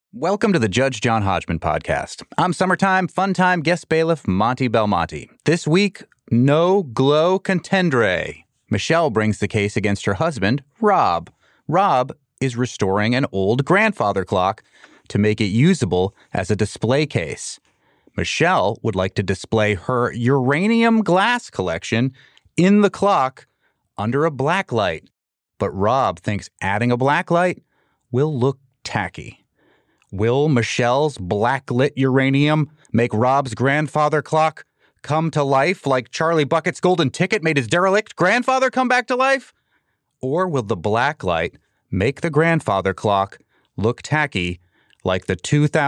Welcome to the Judge John Hodgman podcast. I'm summertime, fun time guest bailiff Monty Belmonte. This week, no glow contendere. Michelle brings the case against her husband, Rob. Rob is restoring an old grandfather clock to make it usable as a display case. Michelle would like to display her uranium glass collection in the clock under a black light. But Rob thinks adding a black light will look tacky. Will Michelle's blacklit uranium make Rob's grandfather clock come to life like Charlie Bucket's golden ticket made his derelict grandfather come back to life? Or will the black light make the grandfather clock look tacky like the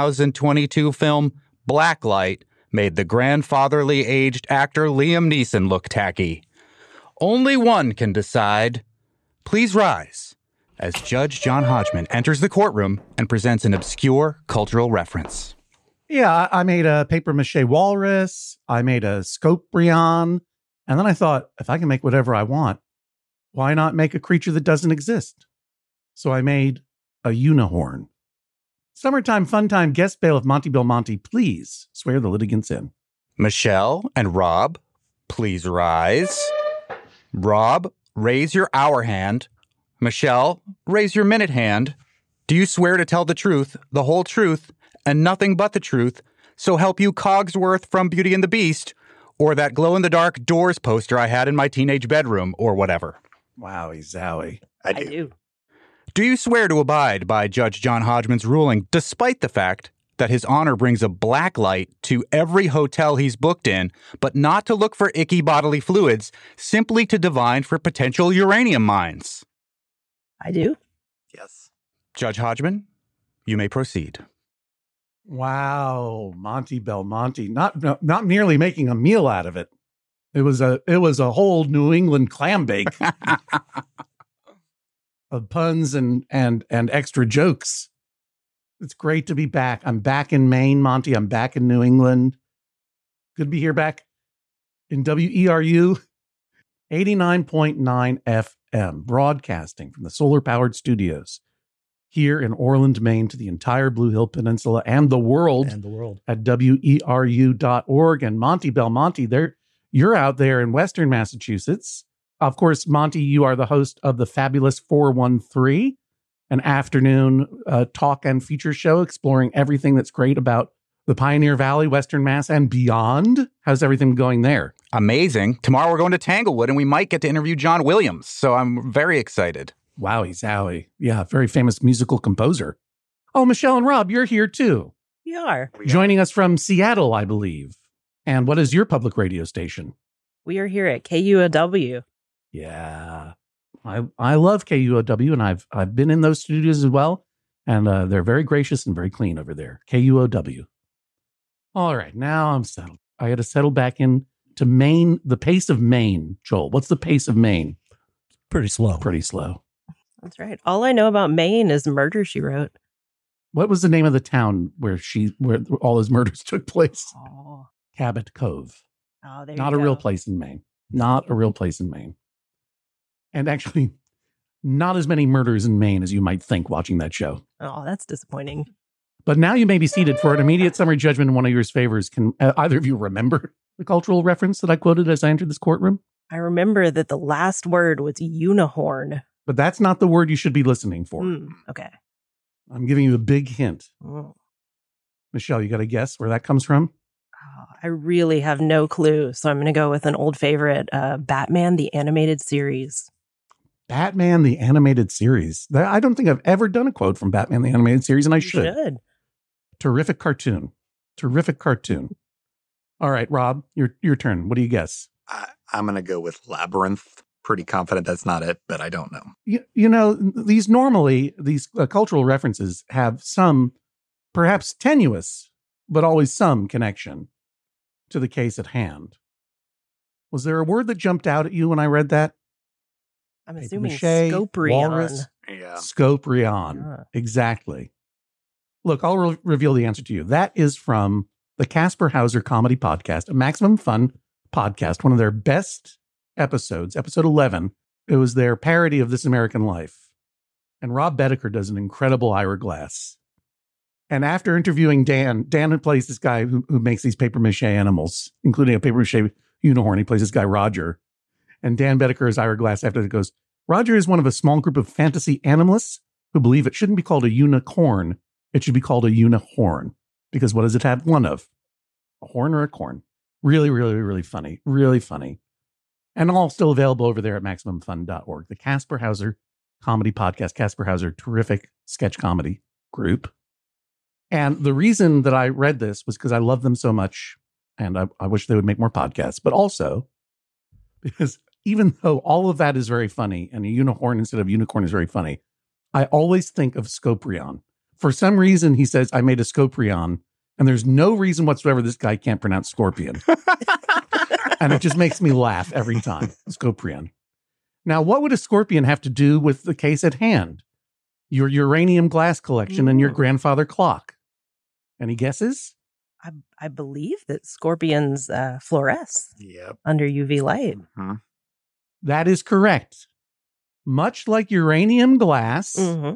2022 film Blacklight made the grandfatherly aged actor Liam Neeson look tacky? Only one can decide. Please rise as Judge John Hodgman enters the courtroom and presents an obscure cultural reference. Yeah, I made a papier-mâché walrus. I made a scoprion. And then I thought, if I can make whatever I want, why not make a creature that doesn't exist? So I made a unicorn. Summertime fun time guest bailiff Monty Belmonte, please swear the litigants in. Michelle and Rob, please rise. Rob, raise your hour hand. Michelle, raise your minute hand. Do you swear to tell the truth, the whole truth, and nothing but the truth, so help you Cogsworth from Beauty and the Beast, or that glow-in-the-dark Doors poster I had in my teenage bedroom, or whatever? Wowie zowie. I do. Do you swear to abide by Judge John Hodgman's ruling, despite the fact that his honor brings a black light to every hotel he's booked in, but not to look for icky bodily fluids, simply to divine for potential uranium mines? I do. Yes. Judge Hodgman, you may proceed. Wow, Monty Belmonte, not merely making a meal out of it. It was a whole New England clam bake of puns and extra jokes. It's great to be back. I'm back in Maine, Monty. I'm back in New England. Good to be here back in WERU 89.9 FM, broadcasting from the solar-powered studios here in Orland, Maine, to the entire Blue Hill Peninsula and the world at WERU.org. And Monty Belmonte, you're out there in Western Massachusetts. Of course, Monty, you are the host of the Fabulous 413, an afternoon talk and feature show exploring everything that's great about the Pioneer Valley, Western Mass, and beyond. How's everything going there? Amazing. Tomorrow we're going to Tanglewood, and we might get to interview John Williams, so I'm very excited. Wowie zowie. Yeah, very famous musical composer. Oh, Michelle and Rob, you're here too. We are. Joining us from Seattle, I believe. And what is your public radio station? We are here at KUOW. Yeah. I love KUOW, and I've been in those studios as well, and they're very gracious and very clean over there. KUOW. All right, now I'm settled. I got to settle back in to Maine, the pace of Maine. Joel, what's the pace of Maine? Pretty slow. Pretty slow. That's right. All I know about Maine is Murder, She Wrote. What was the name of the town where all his murders took place? Oh, Cabot Cove. there Not you a go. real place in Maine. Not a real place in Maine. And actually, not as many murders in Maine as you might think watching that show. Oh, that's disappointing. But now you may be seated for an immediate summary judgment in one of your favors. Can either of you remember the cultural reference that I quoted as I entered this courtroom? I remember that the last word was unicorn. But that's not the word you should be listening for. Okay. I'm giving you a big hint. Oh, Michelle, you got to guess where that comes from? I really have no clue, so I'm going to go with an old favorite, Batman, the Animated Series. Batman, the Animated Series. I don't think I've ever done a quote from Batman, the Animated Series, and I should. Terrific cartoon. Terrific cartoon. All right, Rob, your turn. What do you guess? I'm going to go with Labyrinth. Pretty confident that's not it, but I don't know. You know, these cultural references have some, perhaps tenuous, but always some connection to the case at hand. Was there a word that jumped out at you when I read that? I'm assuming Papier-mâché, Scoprion. walrus? Yeah. Scoprion. Exactly. Look, I'll reveal the answer to you. That is from the Casper Hauser Comedy Podcast, a Maximum Fun podcast, one of their best episodes, episode 11. It was their parody of This American Life. And Rob Bedecker does an incredible Ira Glass. And after interviewing Dan plays this guy who makes these paper mache animals, including a paper mache unicorn. He plays this guy, Roger. And Dan Bedecker is Ira Glass after that goes, Roger is one of a small group of fantasy animalists who believe it shouldn't be called a unicorn. It should be called a unihorn. Because what does it have one of? A horn or a corn? Really, really, really funny. Really funny. And all still available over there at MaximumFun.org. The Casper Hauser Comedy Podcast. Casper Hauser, terrific sketch comedy group. And the reason that I read this was because I love them so much. And I wish they would make more podcasts. But also because even though all of that is very funny and a unicorn instead of unicorn is very funny, I always think of Scoprion. For some reason, he says, I made a Scoprion. And there's no reason whatsoever this guy can't pronounce scorpion. And it just makes me laugh every time. Scoprion. Now, what would a scorpion have to do with the case at hand? Your uranium glass collection and your grandfather clock. Any guesses? I believe that scorpions fluoresce under UV light. Mm-hmm. That is correct. Much like uranium glass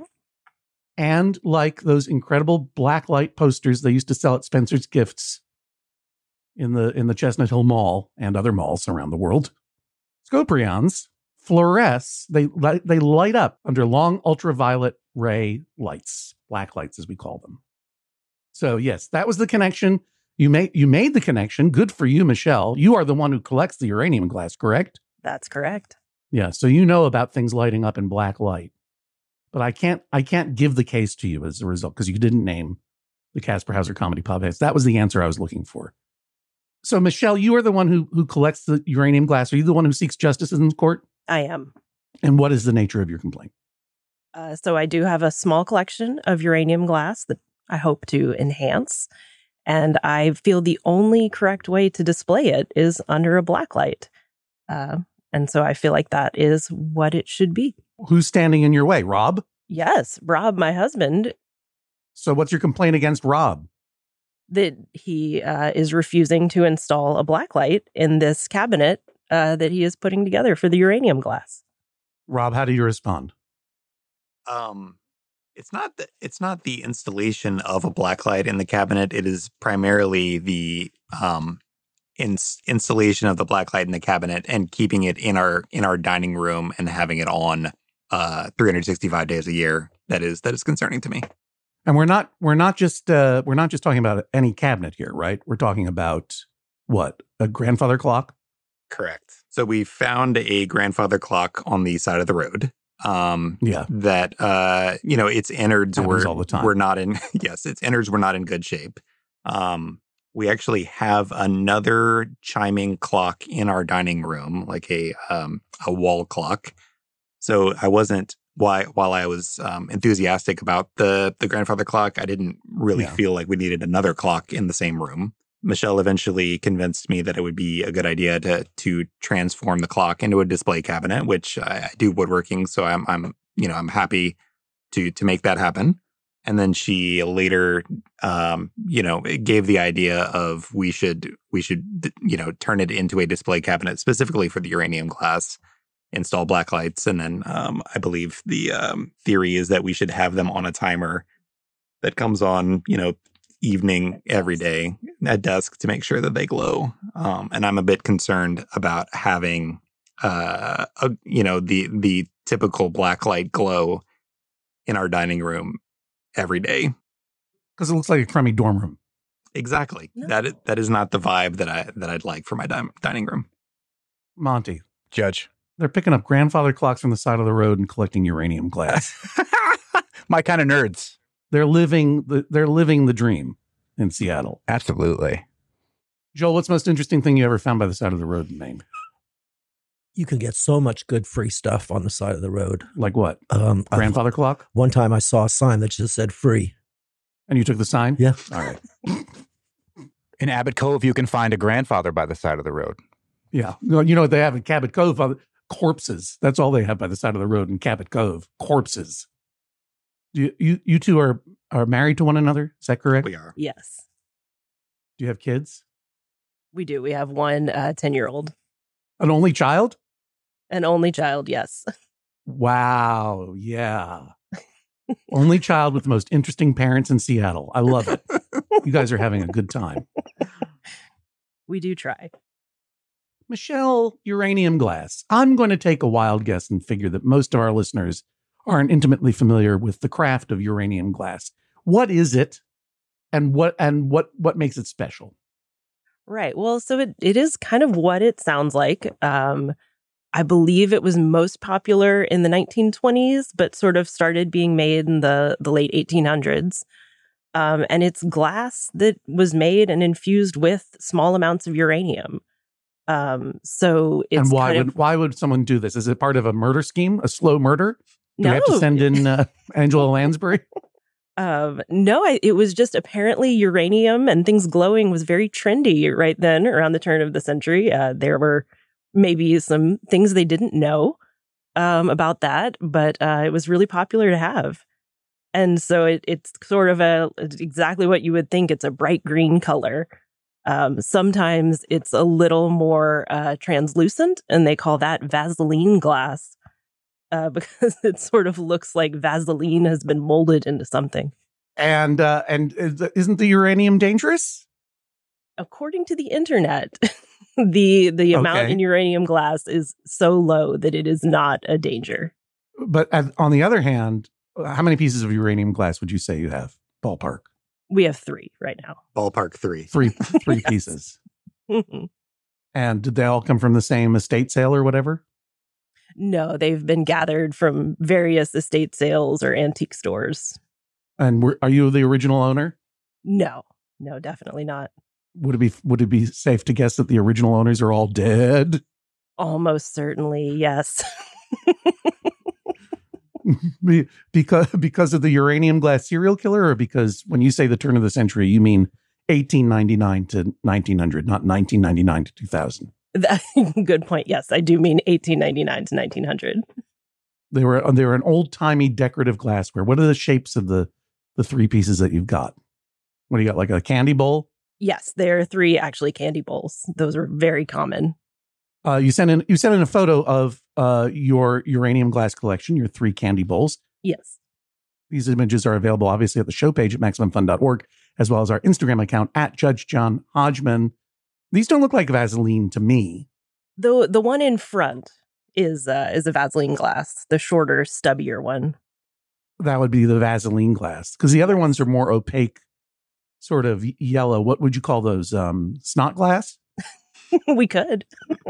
and like those incredible black light posters they used to sell at Spencer's Gifts in the Chestnut Hill Mall and other malls around the world. Scoprions fluoresce. They light up under long ultraviolet ray lights, black lights as we call them. So yes, that was the connection. You made the connection. Good for you, Michelle. You are the one who collects the uranium glass, correct? That's correct. Yeah, so you know about things lighting up in black light. But I can't give the case to you as a result because you didn't name the Casper Hauser Comedy Podcast. That was the answer I was looking for. So Michelle, you are the one who collects the uranium glass. Are you the one who seeks justice in court? I am. And what is the nature of your complaint? So I do have a small collection of uranium glass that I hope to enhance. And I feel the only correct way to display it is under a black light. And so I feel like that is what it should be. Who's standing in your way? Rob? Yes, Rob, my husband. So what's your complaint against Rob? That he is refusing to install a black light in this cabinet that he is putting together for the uranium glass. Rob, how do you respond? It's not the installation of a blacklight in the cabinet. It is primarily the installation of the blacklight in the cabinet and keeping it in our dining room and having it on 365 days a year. That is concerning to me. And we're not just talking about any cabinet here, right? We're talking about what? A grandfather clock? Correct. So we found a grandfather clock on the side of the road. That its innards were not in its innards were not in good shape. We actually have another chiming clock in our dining room, like a wall clock. So I wasn't while I was enthusiastic about the grandfather clock, I didn't really feel like we needed another clock in the same room. Michelle eventually convinced me that it would be a good idea to transform the clock into a display cabinet, which I do woodworking, so I'm happy to make that happen. And then she later, gave the idea of we should turn it into a display cabinet specifically for the uranium glass, install black lights, and then I believe the theory is that we should have them on a timer that comes on, evening every day at dusk to make sure that they glow. And I'm a bit concerned about having, the typical black light glow in our dining room every day. Because it looks like a crummy dorm room. Exactly. No. That is not the vibe that I'd like for my dining room. Monty. Judge. They're picking up grandfather clocks from the side of the road and collecting uranium glass. My kind of nerds. They're living the dream in Seattle. Absolutely. Joel, what's the most interesting thing you ever found by the side of the road in Maine? You can get so much good free stuff on the side of the road. Like what? Grandfather clock? One time I saw a sign that just said free. And you took the sign? Yeah. All right. In Abbott Cove, you can find a grandfather by the side of the road. Yeah. You know what they have in Cabot Cove? Corpses. That's all they have by the side of the road in Cabot Cove. Corpses. You two are married to one another? Is that correct? We are. Yes. Do you have kids? We do. We have one 10-year-old. An only child? An only child, yes. Wow. Yeah. Only child with the most interesting parents in Seattle. I love it. You guys are having a good time. We do try. Michelle, uranium glass. I'm going to take a wild guess and figure that most of our listeners aren't intimately familiar with the craft of uranium glass. What is it, and what makes it special? Right. Well, so it is kind of what it sounds like. I believe it was most popular in the 1920s, but sort of started being made in the late 1800s. And it's glass that was made and infused with small amounts of uranium. So it's and why would someone do this? Is it part of a murder scheme, a slow murder? Do we have to send in Angela Lansbury? No, it was just apparently uranium and things glowing was very trendy right then around the turn of the century. There were maybe some things they didn't know about that, but it was really popular to have. And so it's sort of exactly what you would think. It's a bright green color. Sometimes it's a little more translucent, and they call that Vaseline glass. Because it sort of looks like Vaseline has been molded into something. And isn't the uranium dangerous? According to the internet, the amount in uranium glass is so low that it is not a danger. But on the other hand, how many pieces of uranium glass would you say you have? Ballpark. We have 3 right now. Ballpark 3. Three pieces. Mm-hmm. And did they all come from the same estate sale or whatever? No, they've been gathered from various estate sales or antique stores. And are you the original owner? No, definitely not. Would it be safe to guess that the original owners are all dead? Almost certainly, yes. because of the uranium glass serial killer, or because when you say the turn of the century, you mean 1899 to 1900, not 1999 to 2000? Good point. Yes, I do mean 1899 to 1900. They were an old-timey decorative glassware. What are the shapes of the 3 pieces that you've got? What do you got, like a candy bowl? Yes, there are 3 actually candy bowls. Those are very common. You sent in a photo of your uranium glass collection, your 3 candy bowls. Yes. These images are available, obviously, at the show page at MaximumFun.org, as well as our Instagram account at Judge John Hodgman. These don't look like Vaseline to me. The one in front is a Vaseline glass, the shorter, stubbier one. That would be the Vaseline glass, because the other ones are more opaque, sort of yellow. What would you call those? Snot glass? We could.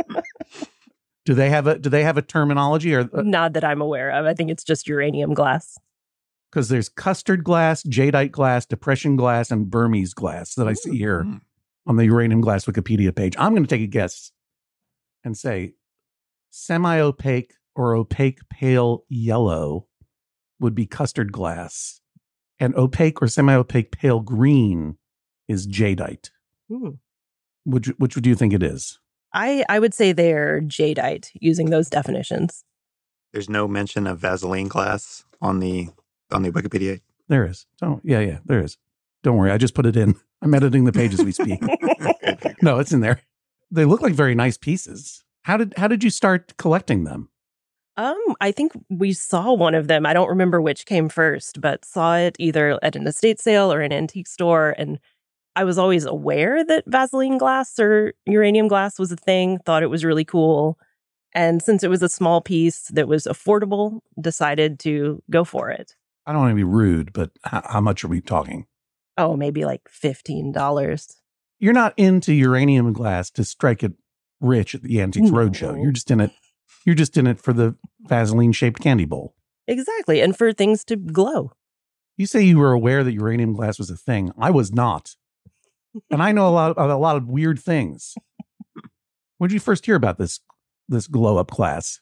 Do they have a terminology, or not that I'm aware of? I think it's just uranium glass. Because there's custard glass, jadeite glass, depression glass, and Burmese glass that I see here on the uranium glass Wikipedia page. I'm going to take a guess and say semi-opaque or opaque pale yellow would be custard glass, and opaque or semi-opaque pale green is jadeite. Which would you think it is? I would say they're jadeite, using those definitions. There's no mention of Vaseline glass on the Wikipedia. There is. Oh, yeah, there is. Don't worry, I just put it in. I'm editing the page as we speak. No, it's in there. They look like very nice pieces. How did you start collecting them? I think we saw one of them. I don't remember which came first, but saw it either at an estate sale or an antique store. And I was always aware that Vaseline glass or uranium glass was a thing, thought it was really cool. And since it was a small piece that was affordable, decided to go for it. I don't want to be rude, but how much are we talking? Oh, maybe like $15. You're not into uranium glass to strike it rich at the Antiques Roadshow. You're just in it for the Vaseline-shaped candy bowl. Exactly, and for things to glow. You say you were aware that uranium glass was a thing. I was not. And I know a lot of weird things. When did you first hear about this glow-up glass?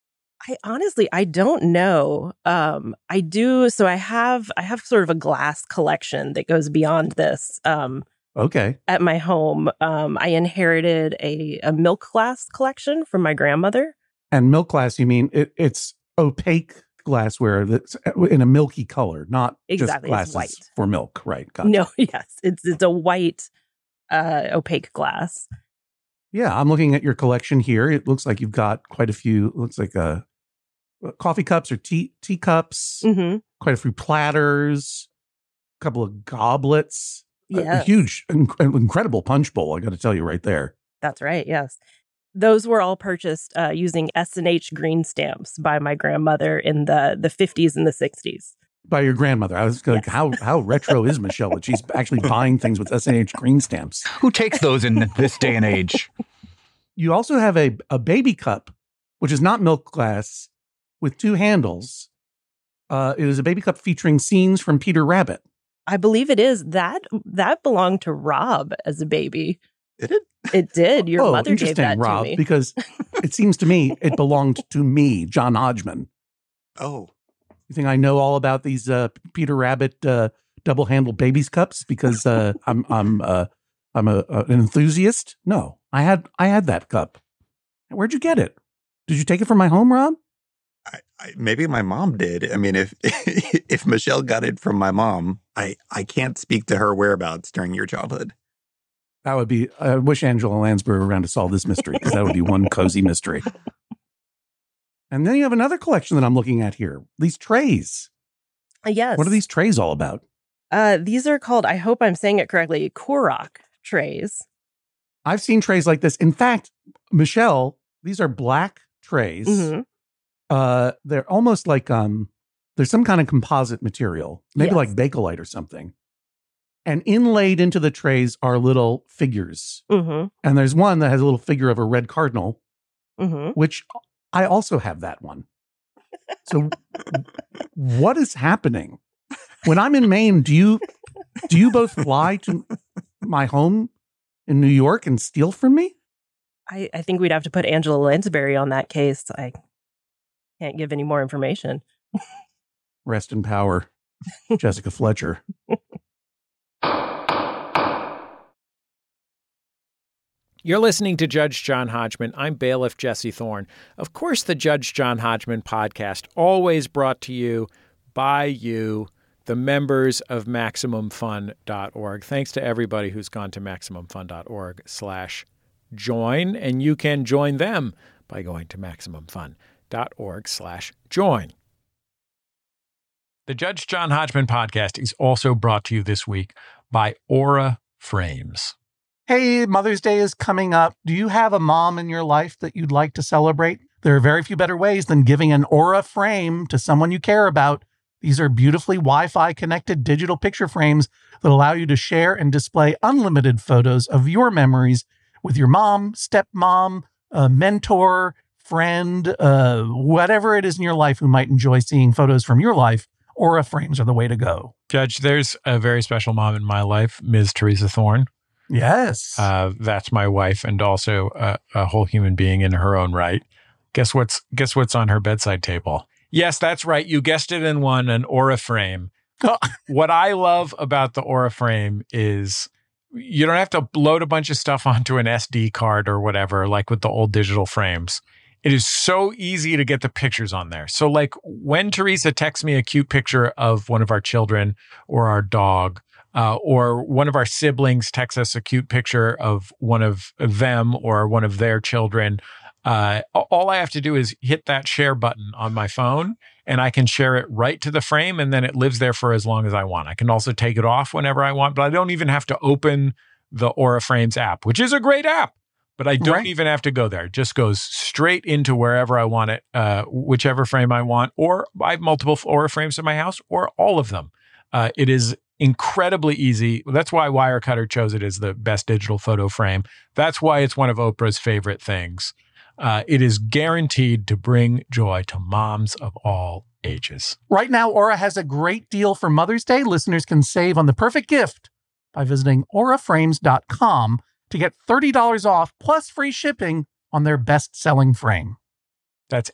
I don't know. I do. So I have sort of a glass collection that goes beyond this. Okay. At my home, I inherited a milk glass collection from my grandmother. And milk glass, you mean it's opaque glassware that's in a milky color, not exactly, just glasses it's white for milk, right? Gotcha. No, yes, it's a white opaque glass. Yeah, I'm looking at your collection here. It looks like you've got quite a few. It looks like coffee cups or teacups, quite a few platters, a couple of goblets, a huge, incredible punch bowl, I got to tell you right there. That's right, yes. Those were all purchased using S&H green stamps by my grandmother in the 50s and the 60s. By your grandmother. I was like, how retro is Michelle that she's actually buying things with S&H green stamps? Who takes those in this day and age? You also have a baby cup, which is not milk glass, with two handles. It is a baby cup featuring scenes from Peter Rabbit. I believe it is. That belonged to Rob as a baby. Did it? It did. Your mother gave that Rob, to me. Because it seems to me it belonged to me, John Hodgman. Oh. You think I know all about these Peter Rabbit double-handled babies cups because I'm an enthusiast? No, I had that cup. Where'd you get it? Did you take it from my home, Rob? Maybe my mom did. I mean, if Michelle got it from my mom, I can't speak to her whereabouts during your childhood. That would be, I wish Angela Lansbury were around to solve this mystery, because that would be one cozy mystery. And then you have another collection that I'm looking at here. These trays. Yes. What are these trays all about? These are called, I hope I'm saying it correctly, Korok trays. I've seen trays like this. In fact, Michelle, these are black trays. They're almost like, there's some kind of composite material, maybe like Bakelite or something. And inlaid into the trays are little figures. And there's one that has a little figure of a red cardinal, which I also have that one. So what is happening? When I'm in Maine, do you both fly to my home in New York and steal from me? I think we'd have to put Angela Lansbury on that case. I can't give any more information. Rest in power, Jessica Fletcher. You're listening to Judge John Hodgman. I'm bailiff Jesse Thorne. Of course, the Judge John Hodgman podcast, always brought to you by you, the members of MaximumFun.org. Thanks to everybody who's gone to MaximumFun.org/join, and you can join them by going to MaximumFun.org/join. The Judge John Hodgman podcast is also brought to you this week by Aura Frames. Hey, Mother's Day is coming up. Do you have a mom in your life that you'd like to celebrate? There are very few better ways than giving an Aura frame to someone you care about. These are beautifully Wi-Fi connected digital picture frames that allow you to share and display unlimited photos of your memories with your mom, stepmom, mentor, friend, whatever it is in your life who might enjoy seeing photos from your life. Aura frames are the way to go. Judge, there's a very special mom in my life, Ms. Teresa Thorne. Yes. That's my wife, and also a whole human being in her own right. Guess what's on her bedside table? Yes, that's right. You guessed it and won an Aura frame. What I love about the Aura frame is you don't have to load a bunch of stuff onto an SD card or whatever, like with the old digital frames. It is so easy to get the pictures on there. So like when Teresa texts me a cute picture of one of our children or our dog, or one of our siblings texts us a cute picture of one of them or one of their children, all I have to do is hit that share button on my phone and I can share it right to the frame, and then it lives there for as long as I want. I can also take it off whenever I want, but I don't even have to open the Aura Frames app, which is a great app, but I don't even have to go there. It just goes straight into wherever I want it, whichever frame I want, or I have multiple Aura Frames in my house, or all of them. It is incredibly easy. That's why Wirecutter chose it as the best digital photo frame. That's why it's one of Oprah's favorite things. It is guaranteed to bring joy to moms of all ages. Right now, Aura has a great deal for Mother's Day. Listeners can save on the perfect gift by visiting auraframes.com to get $30 off plus free shipping on their best-selling frame. That's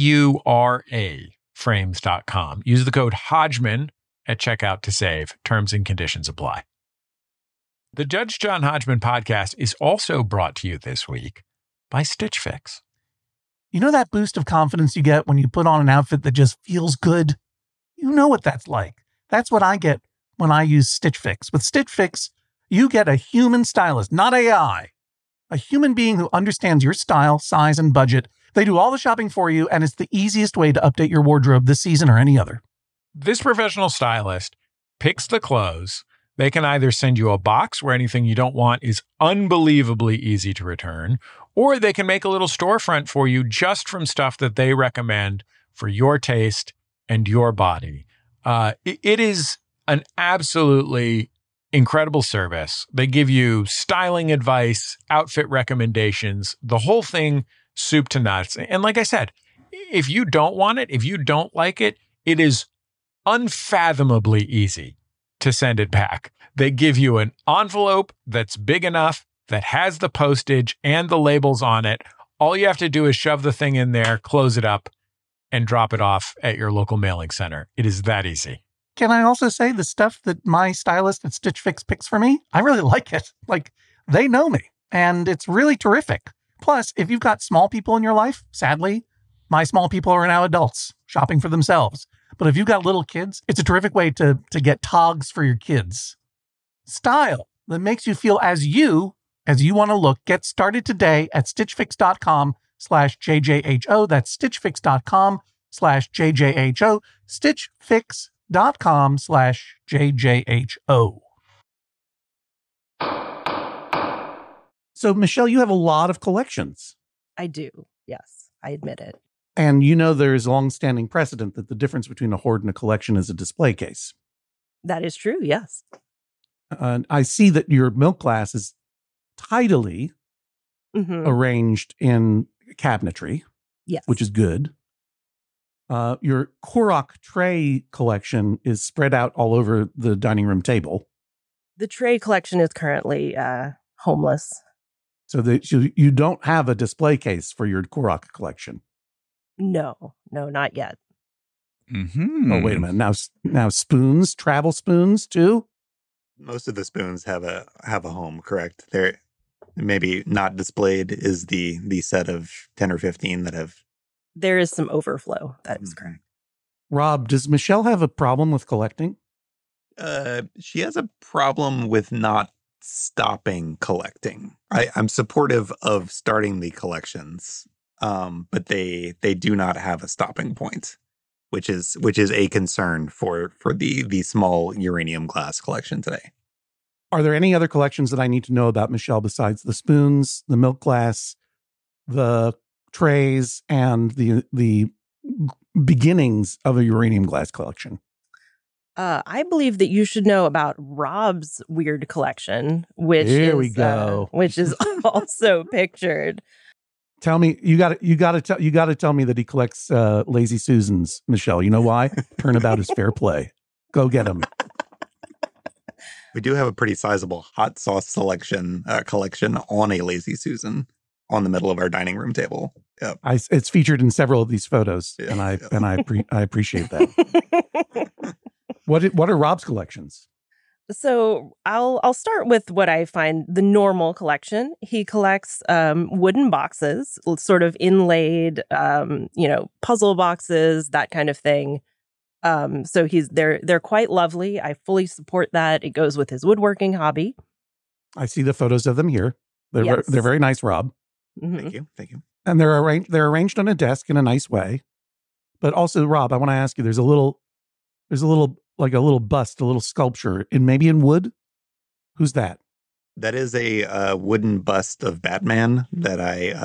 AURA frames.com. Use the code Hodgman at checkout to save. Terms and conditions apply. The Judge John Hodgman podcast is also brought to you this week by Stitch Fix. You know that boost of confidence you get when you put on an outfit that just feels good? You know what that's like. That's what I get when I use Stitch Fix. With Stitch Fix, you get a human stylist, not AI. A human being who understands your style, size, and budget They do all the shopping for you, and it's the easiest way to update your wardrobe this season or any other. This professional stylist picks the clothes. They can either send you a box where anything you don't want is unbelievably easy to return, or they can make a little storefront for you just from stuff that they recommend for your taste and your body. It is an absolutely incredible service. They give you styling advice, outfit recommendations, the whole thing, soup to nuts. And like I said, if you don't want it, if you don't like it, it is unfathomably easy to send it back. They give you an envelope that's big enough, that has the postage and the labels on it. All you have to do is shove the thing in there, close it up, and drop it off at your local mailing center. It is that easy. Can I also say the stuff that my stylist at Stitch Fix picks for me? I really like it. Like, they know me, and it's really terrific. Plus, if you've got small people in your life, sadly, my small people are now adults shopping for themselves. But if you've got little kids, it's a terrific way to get togs for your kids. Style that makes you feel as you want to look. Get started today at stitchfix.com/JJHO. That's stitchfix.com/JJHO. stitchfix.com/JJHO. So, Michelle, you have a lot of collections. I do. Yes, I admit it. And you know there's longstanding precedent that the difference between a hoard and a collection is a display case. That is true, yes. I see that your milk glass is tidily arranged in cabinetry, yes, which is good. Your Korok tray collection is spread out all over the dining room table. The tray collection is currently homeless. So you don't have a display case for your Korok collection? No, not yet. Mm-hmm. Oh, wait a minute. Now spoons, travel spoons too? Most of the spoons have a home, correct? They're maybe not displayed is the set of 10 or 15 that have. There is some overflow. That is correct. Rob, does Michelle have a problem with collecting? She has a problem with not stopping collecting. I'm supportive of starting the collections, but they do not have a stopping point, which is a concern for the small uranium glass collection today. Are there any other collections that I need to know about Michelle besides the spoons, the milk glass, the trays, and the beginnings of a uranium glass collection? I believe that you should know about Rob's weird collection, which is also pictured. Tell me, you got to tell me that he collects Lazy Susans, Michelle. You know why? Turnabout is fair play. Go get him. We do have a pretty sizable hot sauce collection on a Lazy Susan on the middle of our dining room table. Yep. It's featured in several of these photos, and I appreciate that. What are Rob's collections? So I'll start with what I find the normal collection. He collects wooden boxes, sort of inlaid, puzzle boxes, that kind of thing. So they're quite lovely. I fully support that. It goes with his woodworking hobby. I see the photos of them here. They're very nice, Rob. Mm-hmm. Thank you. And they're arranged on a desk in a nice way. But also, Rob, I want to ask you. There's a little bust, a little sculpture, maybe in wood. Who's that? That is a wooden bust of Batman that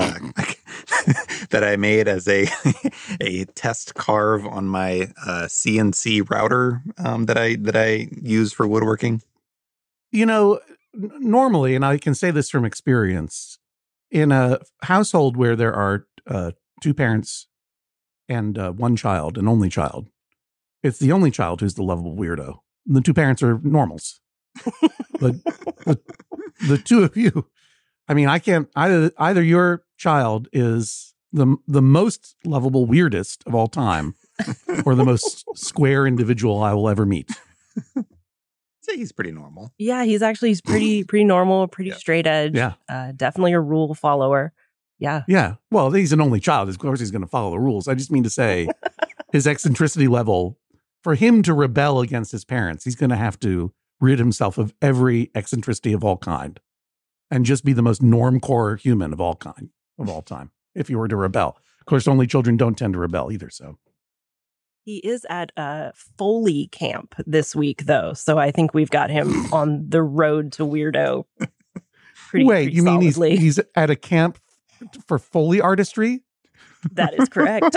I made as a test carve on my CNC router that I use for woodworking. You know, normally, and I can say this from experience, in a household where there are two parents and one child, an only child, it's the only child who's the lovable weirdo. The two parents are normals. But the two of you, I mean, I can't, either your child is the most lovable weirdest of all time or the most square individual I will ever meet. I'd say he's pretty normal. Yeah, he's pretty normal, pretty straight edge. Yeah. Definitely a rule follower. Yeah. Yeah. Well, he's an only child. Of course he's going to follow the rules. I just mean to say his eccentricity level, for him to rebel against his parents, he's going to have to rid himself of every eccentricity of all kind and just be the most normcore human of all time, if he were to rebel. Of course, only children don't tend to rebel either, so. He is at Foley camp this week, though, so I think we've got him on the road to weirdo. Wait, you mean he's at a camp for Foley artistry? That is correct.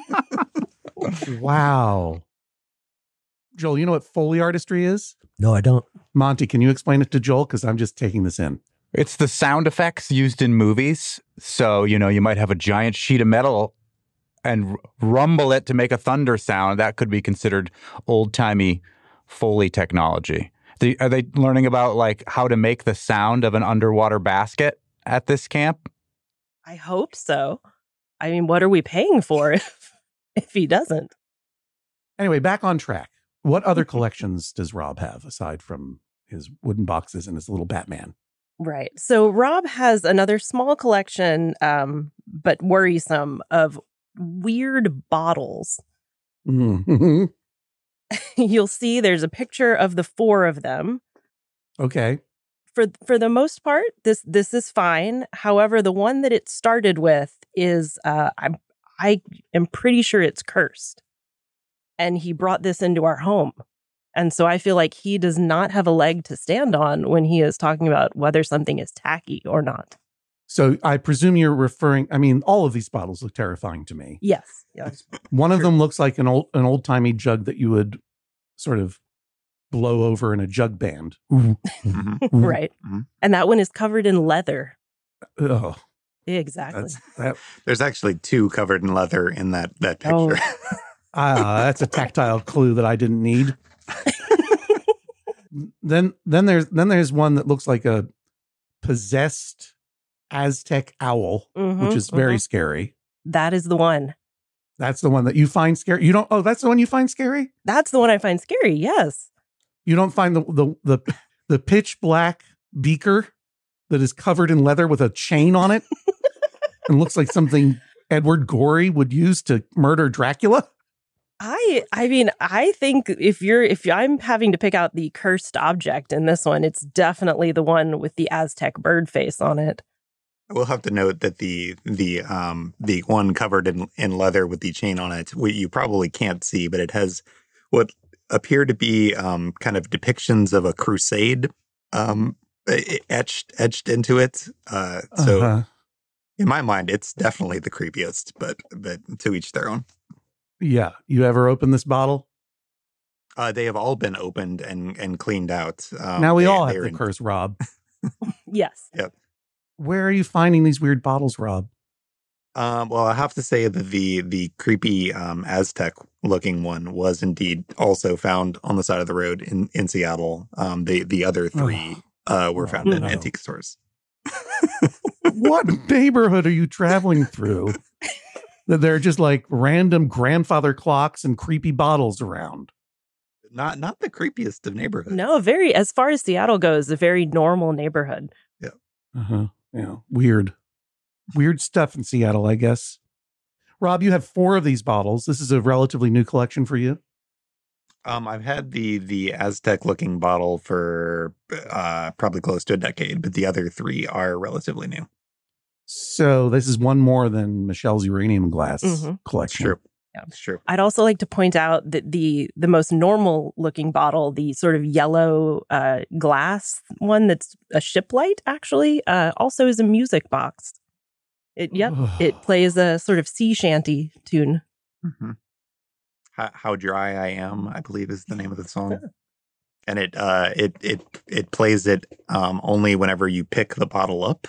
Wow. Joel, you know what Foley artistry is? No, I don't. Monty, can you explain it to Joel? Because I'm just taking this in. It's the sound effects used in movies. So, you might have a giant sheet of metal and rumble it to make a thunder sound. That could be considered old-timey Foley technology. Are they learning about like how to make the sound of an underwater basket at this camp? I hope so. I mean, what are we paying for if he doesn't? Anyway, back on track. What other collections does Rob have aside from his wooden boxes and his little Batman? Right. So Rob has another small collection, but worrisome, of weird bottles. Mm-hmm. You'll see there's a picture of the 4 of them. Okay. For the most part, this is fine. However, the one that it started with is I am pretty sure it's cursed. And he brought this into our home. And so I feel like he does not have a leg to stand on when he is talking about whether something is tacky or not. So I presume you're referring, all of these bottles look terrifying to me. Yes. One of them looks like an old-timey jug that you would sort of blow over in a jug band. Right. Mm-hmm. And that one is covered in leather. Oh. Exactly. There's actually 2 covered in leather in that picture. Oh. That's a tactile clue that I didn't need. Then there's one that looks like a possessed Aztec owl, which is very scary. That is the one. That's the one that you find scary. You don't. Oh, that's the one you find scary. That's the one I find scary. Yes. You don't find the pitch black beaker that is covered in leather with a chain on it and looks like something Edward Gorey would use to murder Dracula. I mean, I think if I'm having to pick out the cursed object in this one, it's definitely the one with the Aztec bird face on it. We'll have to note that the one covered in leather with the chain on it, you probably can't see, but it has what appear to be kind of depictions of a crusade etched into it. So in my mind, it's definitely the creepiest, but to each their own. Yeah. You ever open this bottle? They have all been opened and cleaned out. Now we all have the curse, Rob. Yes. Yep. Where are you finding these weird bottles, Rob? Well, I have to say that the creepy Aztec looking one was indeed also found on the side of the road in Seattle. The other 3 were found in antique stores. What neighborhood are you traveling through? That there are just like random grandfather clocks and creepy bottles around. Not the creepiest of neighborhoods. No, as far as Seattle goes, a very normal neighborhood. Yeah. Yeah. Weird stuff in Seattle, I guess. Rob, you have 4 of these bottles. This is a relatively new collection for you. I've had the Aztec looking bottle for probably close to a decade, but the other 3 are relatively new. So this is one more than Michelle's uranium glass collection. True. Yeah, it's true. I'd also like to point out that the most normal looking bottle, the sort of yellow glass one that's a ship light, actually, also is a music box. It plays a sort of sea shanty tune. Mm-hmm. How Dry I Am, I believe, is the name of the song. And it plays it only whenever you pick the bottle up,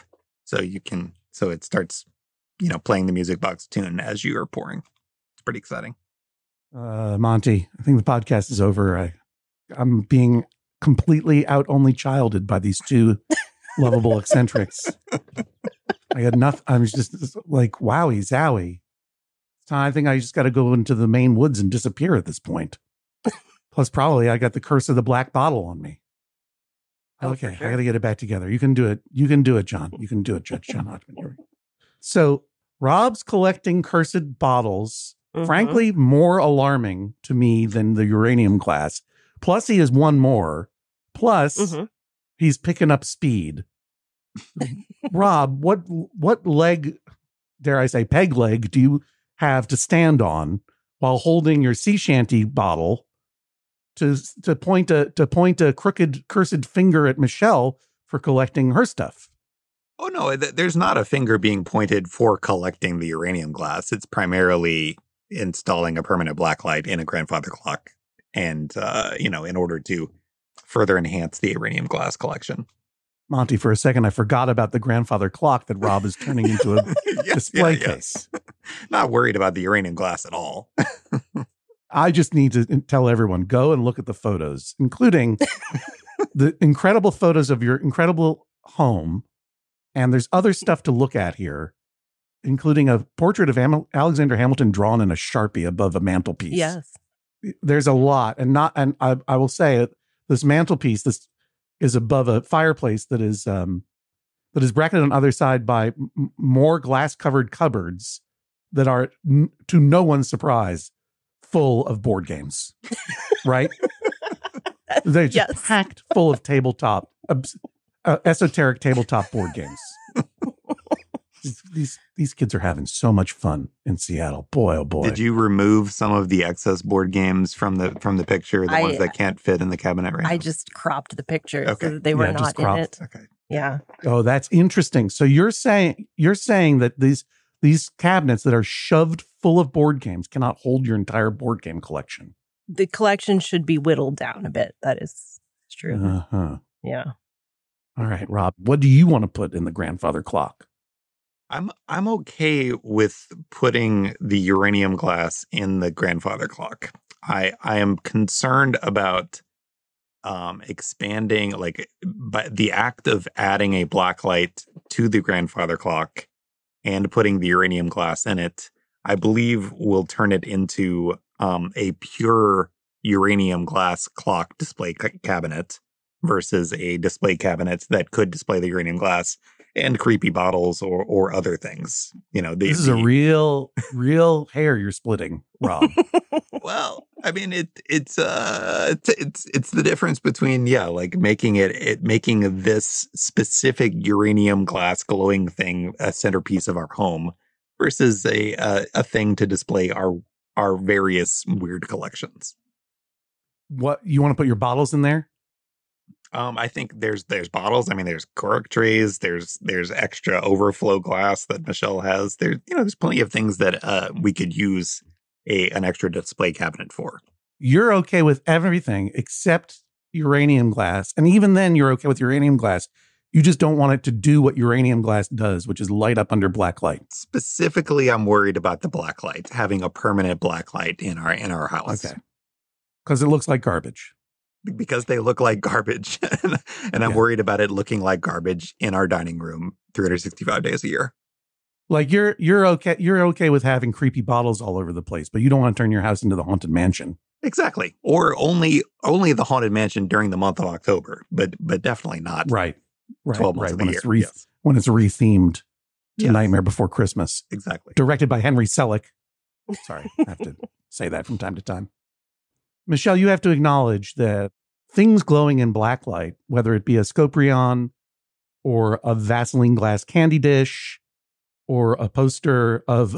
so it starts, playing the music box tune as you are pouring. It's pretty exciting. Monty, I think the podcast is over. I'm being completely only childed by these 2 lovable eccentrics. I had nothing. I was just like, wowie zowie. I think I just got to go into the Maine woods and disappear at this point. Plus, probably I got the curse of the black bottle on me. Okay, sure. I got to get it back together. You can do it. You can do it, John. You can do it, Judge John Hodgman. So Rob's collecting cursed bottles, frankly, more alarming to me than the uranium glass. Plus, he has one more. Plus, he's picking up speed. Rob, what leg dare I say, peg leg do you have to stand on while holding your sea shanty bottle to point a crooked, cursed finger at Michelle for collecting her stuff? Oh, no, there's not a finger being pointed for collecting the uranium glass. It's primarily installing a permanent blacklight in a grandfather clock and, in order to further enhance the uranium glass collection. Monty, for a second, I forgot about the grandfather clock that Rob is turning into a display case. Not worried about the uranium glass at all. I just need to tell everyone, go and look at the photos, including the incredible photos of your incredible home. And there's other stuff to look at here, including a portrait of Alexander Hamilton drawn in a Sharpie above a mantelpiece. Yes. There's a lot. And I will say this mantelpiece, this is above a fireplace that is bracketed on either side by more glass covered cupboards that are, to no one's surprise, full of board games, right? They're just packed full of tabletop, esoteric tabletop board games. These kids are having so much fun in Seattle. Boy, oh boy! Did you remove some of the excess board games from the picture? The ones that can't fit in the cabinet right now? I just cropped the picture so that they were not in it. Okay. Yeah. Oh, that's interesting. So you're saying that these cabinets that are shoved full of board games cannot hold your entire board game collection. The collection should be whittled down a bit. That is true. Uh-huh. Yeah. All right, Rob, what do you want to put in the grandfather clock? I'm okay with putting the uranium glass in the grandfather clock. I am concerned about expanding, but the act of adding a blacklight to the grandfather clock and putting the uranium glass in it, I believe will turn it into a pure uranium glass clock display cabinet versus a display cabinet that could display the uranium glass and creepy bottles or other things. This is a real hair you're splitting, Rob. Well, I mean, it's the difference between making this specific uranium glass glowing thing a centerpiece of our home versus a thing to display our various weird collections. What, you want to put your bottles in there? I think there's bottles. I mean, there's cork trays. There's extra overflow glass that Michelle has. There's plenty of things that we could use an extra display cabinet for. You're okay with everything except uranium glass, and even then, you're okay with uranium glass. You just don't want it to do what uranium glass does, which is light up under black light. Specifically, I'm worried about the black light, having a permanent black light in our house. Okay, because it looks like garbage. Because they look like garbage. And I'm worried about it looking like garbage in our dining room 365 days a year. Like you're okay with having creepy bottles all over the place, but you don't want to turn your house into the Haunted Mansion. Exactly. Or only the Haunted Mansion during the month of October, but definitely not 12 months of the year. When it's rethemed to Nightmare Before Christmas. Exactly. Directed by Henry Selick. Sorry, I have to say that from time to time. Michelle, you have to acknowledge that things glowing in black light, whether it be a Scoprion or a Vaseline glass candy dish or a poster of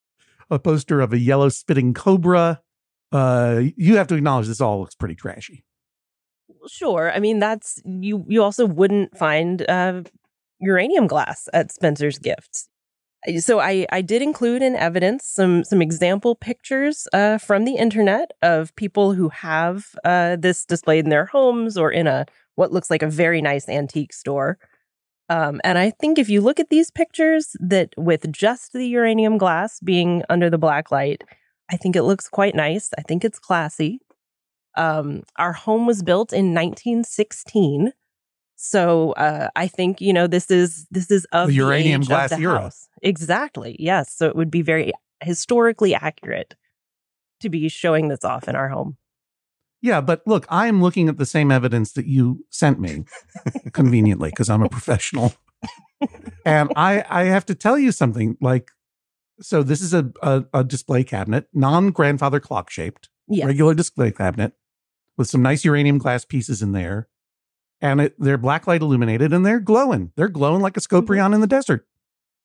a yellow spitting cobra, you have to acknowledge this all looks pretty trashy. Sure. I mean, that's you also wouldn't find uranium glass at Spencer's Gifts. So I did include in evidence some example pictures from the internet of people who have this displayed in their homes or in what looks like a very nice antique store. And I think if you look at these pictures, that with just the uranium glass being under the black light, I think it looks quite nice. I think it's classy. Our home was built in 1916. So I think, this is of the uranium age glass of the era. house. Exactly. Yes. So it would be very historically accurate to be showing this off in our home. Yeah, but look, I'm looking at the same evidence that you sent me conveniently because I'm a professional. And I have to tell you something, so this is a display cabinet, non-grandfather clock shaped, regular display cabinet with some nice uranium glass pieces in there. And they're blacklight illuminated and they're glowing. They're glowing like a Scoprion in the desert.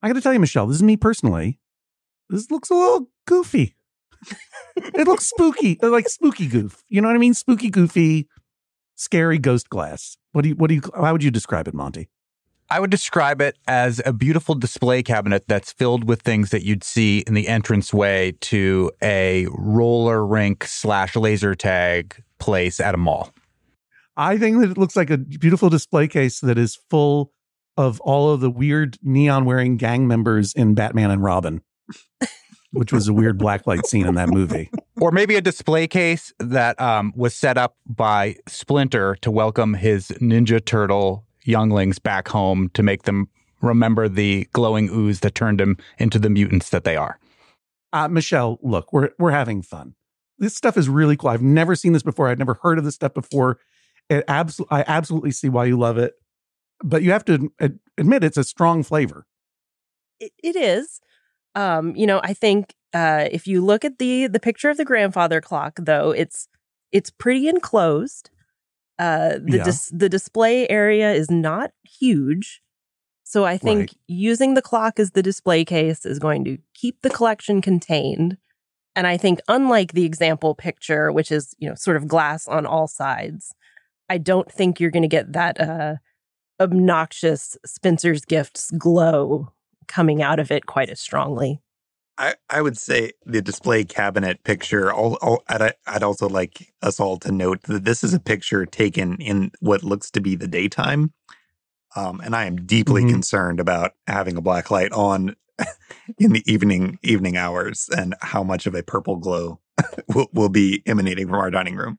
I got to tell you, Michelle, this is me personally. This looks a little goofy. It looks spooky, like spooky goof. You know what I mean? Spooky, goofy, scary ghost glass. How would you describe it, Monty? I would describe it as a beautiful display cabinet that's filled with things that you'd see in the entranceway to a roller rink / laser tag place at a mall. I think that it looks like a beautiful display case that is full of all of the weird neon-wearing gang members in Batman and Robin, which was a weird blacklight scene in that movie. Or maybe a display case that was set up by Splinter to welcome his Ninja Turtle younglings back home to make them remember the glowing ooze that turned them into the mutants that they are. Michelle, look, we're having fun. This stuff is really cool. I've never seen this before. I'd never heard of this stuff before. I absolutely see why you love it. But you have to admit it's a strong flavor. It is. I think if you look at the picture of the grandfather clock, though, it's pretty enclosed. The display area is not huge. So I think using the clock as the display case is going to keep the collection contained. And I think unlike the example picture, which is, sort of glass on all sides, I don't think you're going to get that obnoxious Spencer's Gifts glow coming out of it quite as strongly. I would say the display cabinet picture, I'd also like us all to note that this is a picture taken in what looks to be the daytime. And I am deeply concerned about having a black light on in the evening hours and how much of a purple glow will be emanating from our dining room.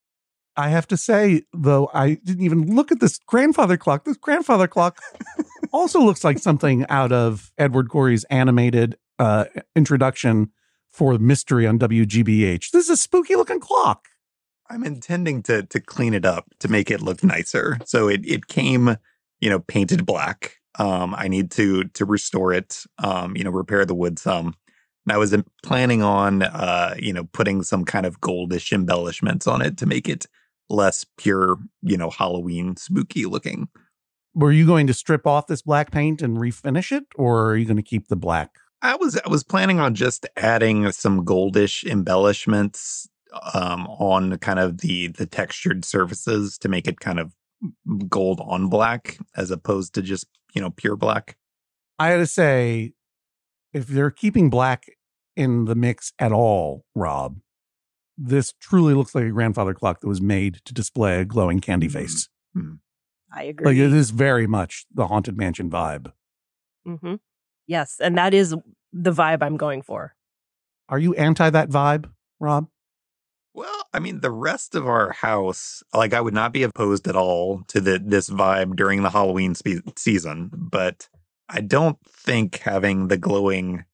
I have to say, though, I didn't even look at this grandfather clock. This grandfather clock also looks like something out of Edward Gorey's animated introduction for Mystery on WGBH. This is a spooky looking clock. I'm intending to clean it up to make it look nicer. So it came, painted black. I need to restore it, repair the wood some. And I was planning on, putting some kind of goldish embellishments on it to make it less pure, Halloween spooky looking. Were you going to strip off this black paint and refinish it, or are you going to keep the black? I was planning on just adding some goldish embellishments on kind of the textured surfaces to make it kind of gold on black as opposed to just, pure black. I had to say, if they're keeping black in the mix at all, Rob, this truly looks like a grandfather clock that was made to display a glowing candy face. Mm-hmm. I agree. Like, it is very much the Haunted Mansion vibe. Mm-hmm. Yes, and that is the vibe I'm going for. Are you anti that vibe, Rob? Well, I mean, the rest of our house, I would not be opposed at all to this vibe during the Halloween season, but I don't think having the glowing,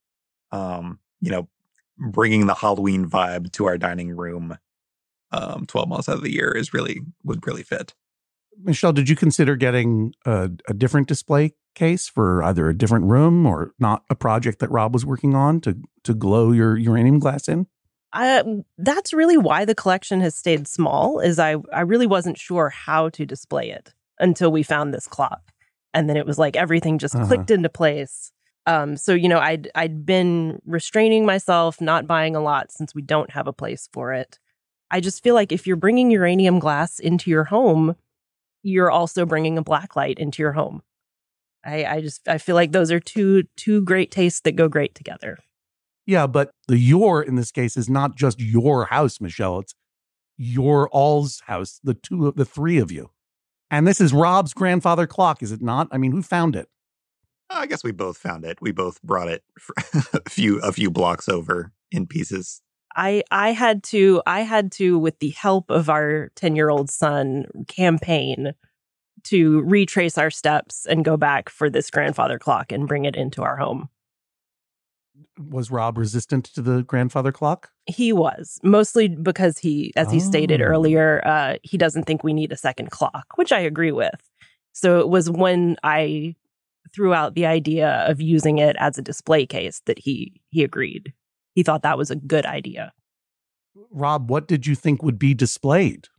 bringing the Halloween vibe to our dining room 12 months out of the year would really fit. Michelle, did you consider getting a different display case for either a different room or not a project that Rob was working on to glow your uranium glass in? That's really why the collection has stayed small, is I really wasn't sure how to display it until we found this clock. And then it was like everything just clicked into place. So, I'd been restraining myself, not buying a lot since we don't have a place for it. I just feel like if you're bringing uranium glass into your home, you're also bringing a black light into your home. I feel like those are two great tastes that go great together. Yeah, but the your in this case is not just your house, Michelle. It's your all's house, the three of you. And this is Rob's grandfather clock, is it not? I mean, who found it? I guess we both found it. We both brought it a few blocks over in pieces. I had to, with the help of our 10-year-old son, campaign to retrace our steps and go back for this grandfather clock and bring it into our home. Was Rob resistant to the grandfather clock? He was, mostly because he stated earlier, he doesn't think we need a second clock, which I agree with. So it was when I threw out the idea of using it as a display case that he agreed. He thought that was a good idea. Rob, what did you think would be displayed?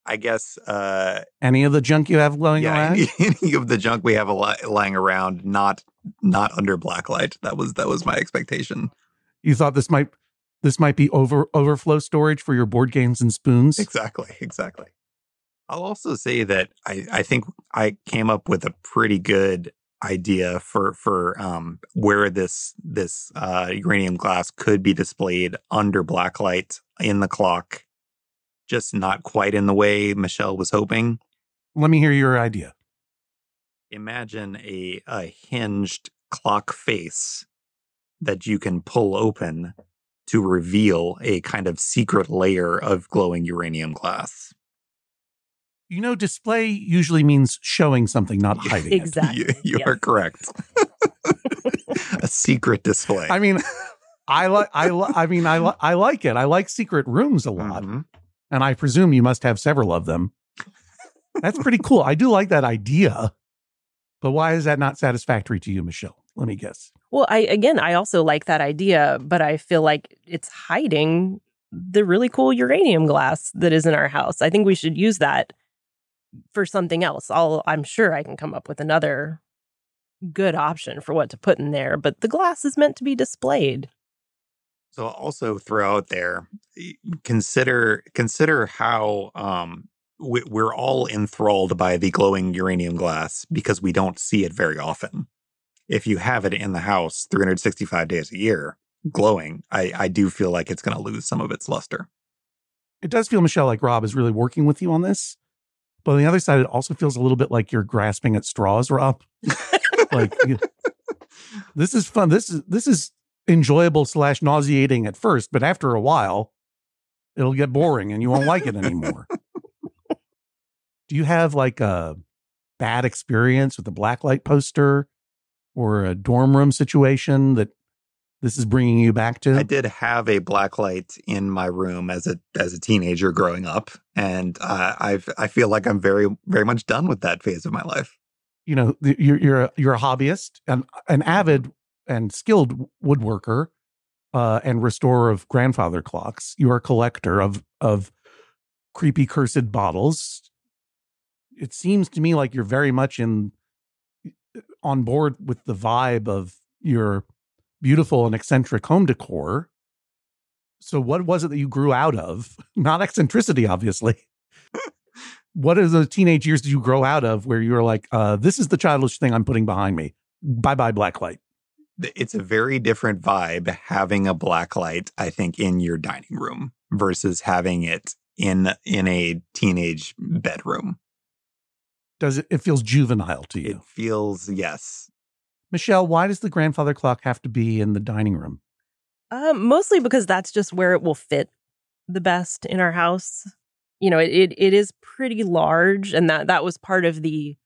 I guess any of the junk you have lying around? Any of the junk we have lying around, not under blacklight. That was my expectation. You thought this might be overflow storage for your board games and spoons? Exactly. I'll also say that I think I came up with a pretty good idea for where this uranium glass could be displayed under blacklight in the clock, just not quite in the way Michelle was hoping. Let me hear your idea. Imagine a hinged clock face that you can pull open to reveal a kind of secret layer of glowing uranium glass. Display usually means showing something, not hiding it. Exactly. You are correct. A secret display. I mean, I like it. I like secret rooms a lot. Mm-hmm. And I presume you must have several of them. That's pretty cool. I do like that idea. But why is that not satisfactory to you, Michelle? Let me guess. Well, I also like that idea, but I feel like it's hiding the really cool uranium glass that is in our house. I think we should use that for something else. I'm sure I can come up with another good option for what to put in there, but the glass is meant to be displayed. So I'll also throw out there, consider how we're all enthralled by the glowing uranium glass because we don't see it very often. If you have it in the house 365 days a year glowing, I do feel like it's going to lose some of its luster. It does feel, Michelle, like Rob is really working with you on this. But on the other side, it also feels a little bit like you're grasping at straws, Rob. This is fun. This is enjoyable / nauseating at first, but after a while, it'll get boring and you won't like it anymore. Do you have like a bad experience with a blacklight poster or a dorm room situation that this is bringing you back to? I did have a blacklight in my room as a teenager growing up, and I feel like I'm very, very much done with that phase of my life. You're a hobbyist, an avid and skilled woodworker, and restorer of grandfather clocks. You're a collector of creepy, cursed bottles. It seems to me like you're very much on board with the vibe of your beautiful and eccentric home decor. So what was it that you grew out of? Not eccentricity, obviously. What are the teenage years did you grow out of where you were like, this is the childish thing I'm putting behind me. Bye-bye blacklight. It's a very different vibe having a blacklight, I think, in your dining room versus having it in a teenage bedroom. It feels juvenile to you? It feels, yes. Michelle, why does the grandfather clock have to be in the dining room? Mostly because that's just where it will fit the best in our house. It is pretty large, and that was part of the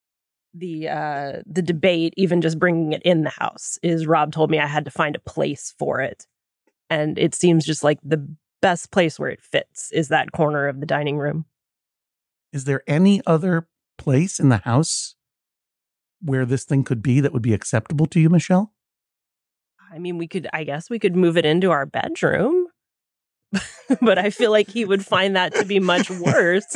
debate. Even just bringing it in the house is Rob told me I had to find a place for it, and it seems just like the best place where it fits is that corner of the dining room. Is there any other place in the house where this thing could be that would be acceptable to you, Michelle? I mean, I guess we could move it into our bedroom, but I feel like he would find that to be much worse.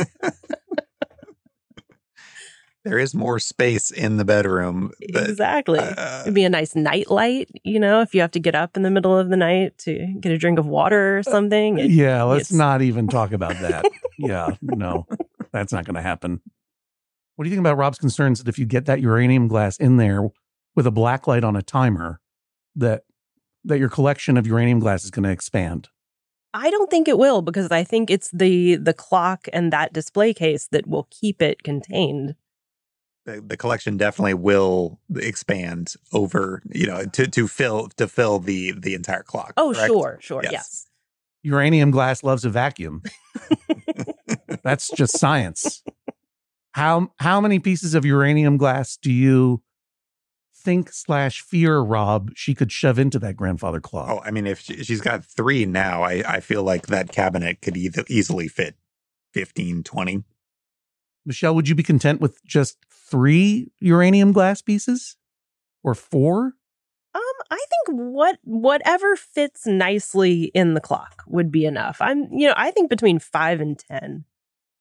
There is more space in the bedroom. Exactly. It'd be a nice night light, if you have to get up in the middle of the night to get a drink of water or something. Let's not even talk about that. Yeah, no, that's not going to happen. What do you think about Rob's concerns that if you get that uranium glass in there with a black light on a timer, that your collection of uranium glass is going to expand? I don't think it will, because I think it's the clock and that display case that will keep it contained. The collection definitely will expand over, to fill the entire clock. Oh, correct? Sure, yes. Uranium glass loves a vacuum. That's just science. How many pieces of uranium glass do you think / fear, Rob, she could shove into that grandfather clock? Oh, I mean, if she's got 3 now, I feel like that cabinet could easily fit 15, 20. Michelle, would you be content with just 3 uranium glass pieces? Or 4? I think whatever fits nicely in the clock would be enough. I think between 5 and 10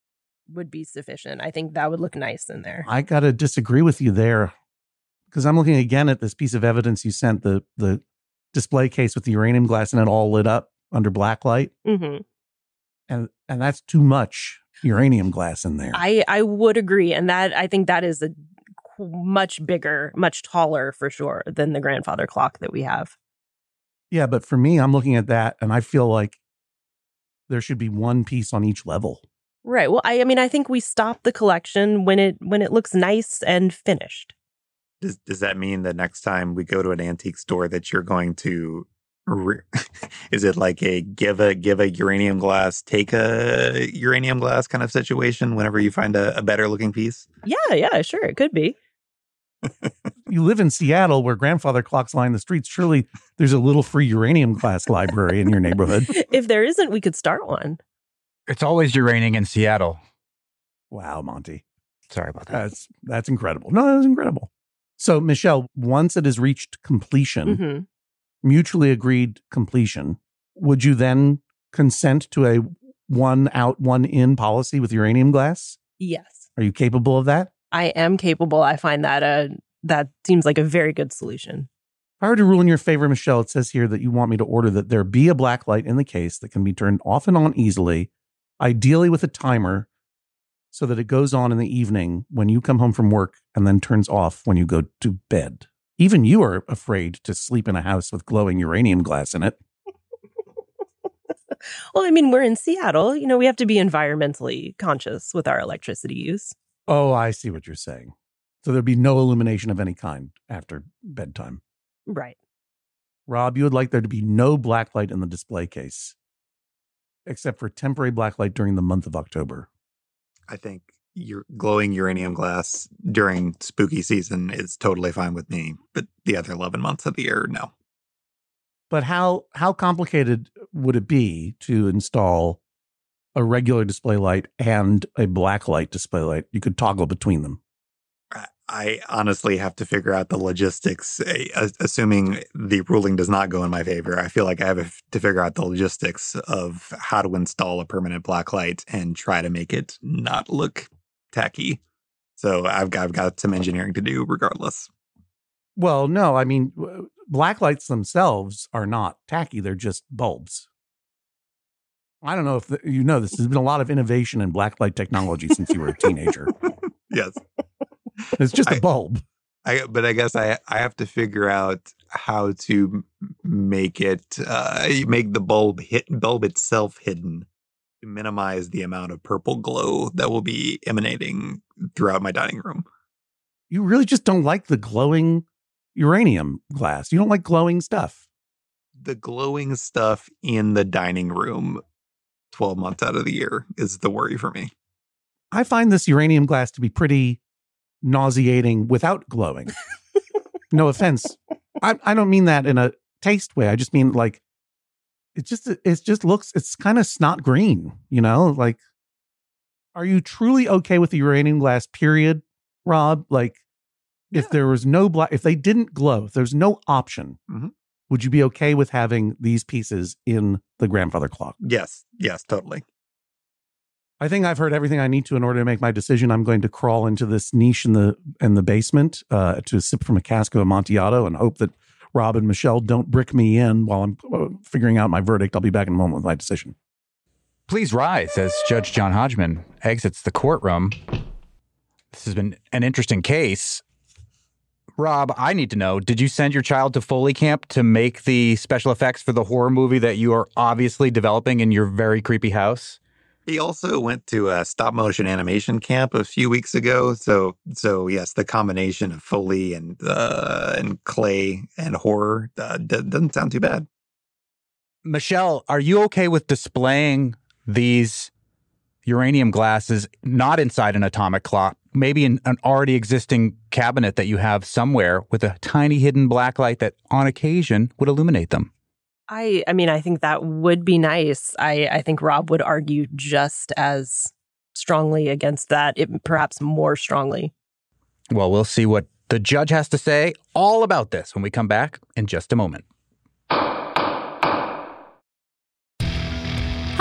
would be sufficient. I think that would look nice in there. I got to disagree with you there, because I'm looking again at this piece of evidence you sent, the display case with the uranium glass and it all lit up under black light. Mm-hmm. And that's too much uranium glass in there. I would agree. And that I think that is a much bigger, much taller for sure than the grandfather clock that we have. Yeah, but for me, I'm looking at that and I feel like there should be one piece on each level. Right. Well, I mean, I think we stop the collection when it looks nice and finished. Does that mean that next time we go to an antique store that you're going to is it like a give a uranium glass, take a uranium glass kind of situation whenever you find a better looking piece? Yeah, sure. It could be. You live in Seattle where grandfather clocks line the streets. Surely there's a little free uranium glass library in your neighborhood. If there isn't, we could start one. It's always uranium in Seattle. Wow, Monty. Sorry about that. That's incredible. No, that's incredible. So, Michelle, once it has reached completion, mutually agreed completion, would you then consent to a one out, one in policy with uranium glass? Yes. Are you capable of that? I am capable. I find that that seems like a very good solution. If I were to rule in your favor, Michelle, it says here that you want me to order that there be a black light in the case that can be turned off and on easily, ideally with a timer, so that it goes on in the evening when you come home from work and then turns off when you go to bed. Even you are afraid to sleep in a house with glowing uranium glass in it. Well, I mean, we're in Seattle. You know, we have to be environmentally conscious with our electricity use. Oh, I see what you're saying. So there'd be no illumination of any kind after bedtime. Right. Rob, you would like there to be no black light in the display case, except for temporary black light during the month of October. I think your glowing uranium glass during spooky season is totally fine with me, but the other 11 months of the year, no. But how complicated would it be to install a regular display light and a black light display light? You could toggle between them. I honestly have to figure out the logistics, assuming the ruling does not go in my favor. I feel like I have to figure out the logistics of how to install a permanent black light and try to make it not look tacky. So I've got some engineering to do regardless. Well, no, I mean, black lights themselves are not tacky. They're just bulbs. I don't know if you know this. There's been a lot of innovation in black light technology since you were a teenager. Yes. It's just a bulb. But I guess I have to figure out how to make it, make the bulb itself hidden to minimize the amount of purple glow that will be emanating throughout my dining room. You really just don't like the glowing uranium glass. You don't like glowing stuff. The glowing stuff in the dining room 12 months out of the year is the worry for me. I find this uranium glass to be pretty nauseating without glowing. No offense. I don't mean that in a taste way. I just mean like it just looks, it's kind of snot green, you know? Like, are you truly okay with the uranium glass, period, Rob? Like, yeah. If there was no black, if they didn't glow, if there's no option, would you be okay with having these pieces in the grandfather clock? Yes, totally. I think I've heard everything I need to in order to make my decision. I'm going to crawl into this niche in the basement to sip from a cask of Amontillado and hope that Rob and Michelle don't brick me in while I'm figuring out my verdict. I'll be back in a moment with my decision. Please rise as Judge John Hodgman exits the courtroom. This has been an interesting case. Rob, I need to know, did you send your child to Foley Camp to make the special effects for the horror movie that you are obviously developing in your very creepy house? He also went to a stop motion animation camp a few weeks ago. So yes, the combination of Foley and clay and horror doesn't sound too bad. Michelle, are you okay with displaying these uranium glasses not inside an atomic clock, maybe in an already existing cabinet that you have somewhere with a tiny hidden black light that on occasion would illuminate them? I mean, I think that would be nice. I think Rob would argue just as strongly against that, perhaps more strongly. Well, we'll see what the judge has to say all about this when we come back in just a moment. Hi,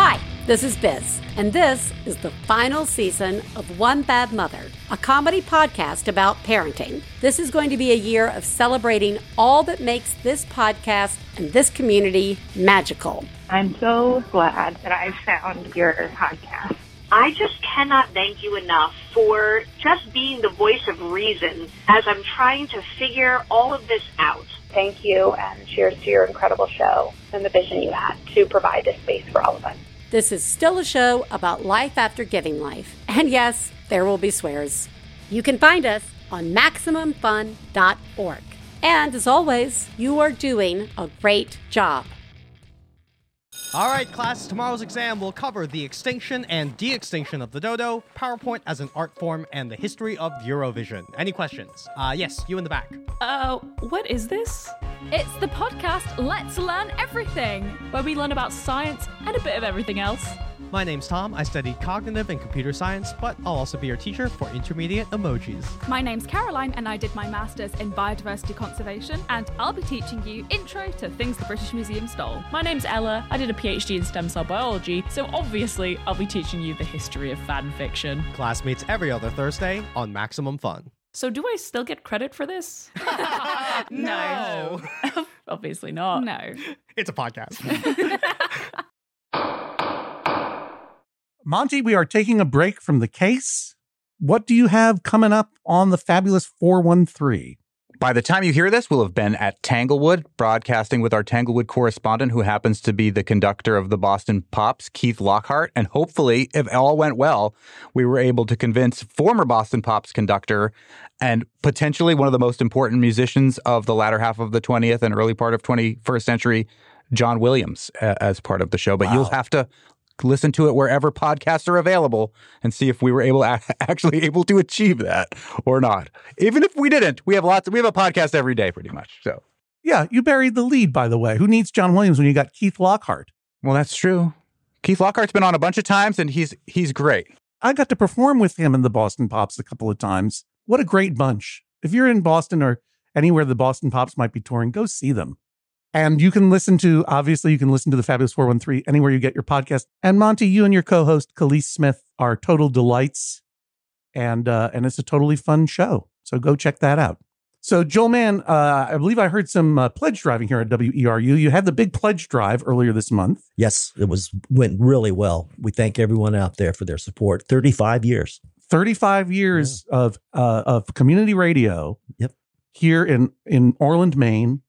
This is Biz, and this is the final season of One Bad Mother, a comedy podcast about parenting. This is going to be a year of celebrating all that makes this podcast and this community magical. I'm so glad that I found your podcast. I just cannot thank you enough for just being the voice of reason as I'm trying to figure all of this out. Thank you, and cheers to your incredible show and the vision you had to provide this space for all of us. This is still a show about life after giving life. And yes, there will be swears. You can find us on MaximumFun.org. And as always, you are doing a great job. All right, class, tomorrow's exam will cover the extinction and de-extinction of the dodo, PowerPoint as an art form, and the history of Eurovision. Any questions? Yes, you in the back. What is this? It's the podcast Let's Learn Everything, where we learn about science and a bit of everything else. My name's Tom. I studied cognitive and computer science, but I'll also be your teacher for intermediate emojis. My name's Caroline, and I did my master's in biodiversity conservation, and I'll be teaching you intro to things the British Museum stole. My name's Ella. I did a PhD in stem cell biology, so obviously I'll be teaching you the history of fan fiction. Class meets every other Thursday on Maximum Fun. So do I still get credit for this? No. Obviously not. No. It's a podcast. Monty, we are taking a break from the case. What do you have coming up on the fabulous 413? By the time you hear this, we'll have been at Tanglewood, broadcasting with our Tanglewood correspondent, who happens to be the conductor of the Boston Pops, Keith Lockhart. And hopefully, if all went well, we were able to convince former Boston Pops conductor and potentially one of the most important musicians of the latter half of the 20th and early part of 21st century, John Williams, as part of the show. But You'll have to listen to it wherever podcasts are available and see if we were actually able to achieve that or not. Even if we didn't, we have a podcast every day pretty much. So yeah, you buried the lead, by the way. Who needs John Williams when you got Keith Lockhart? Well, that's true. Keith Lockhart's been on a bunch of times and he's great. I got to perform with him in the Boston Pops a couple of times. What a great bunch. If you're in Boston or anywhere the Boston Pops might be touring, go see them. And you can listen to the Fabulous 413 anywhere you get your podcast. And Monty, you and your co-host, Khalees Smith, are total delights. And it's a totally fun show. So go check that out. So Joel Mann, I believe I heard some pledge driving here at WERU. You had the big pledge drive earlier this month. Yes, went really well. We thank everyone out there for their support. 35 years. 35 years of community radio. Yep. Here in Orland, Maine.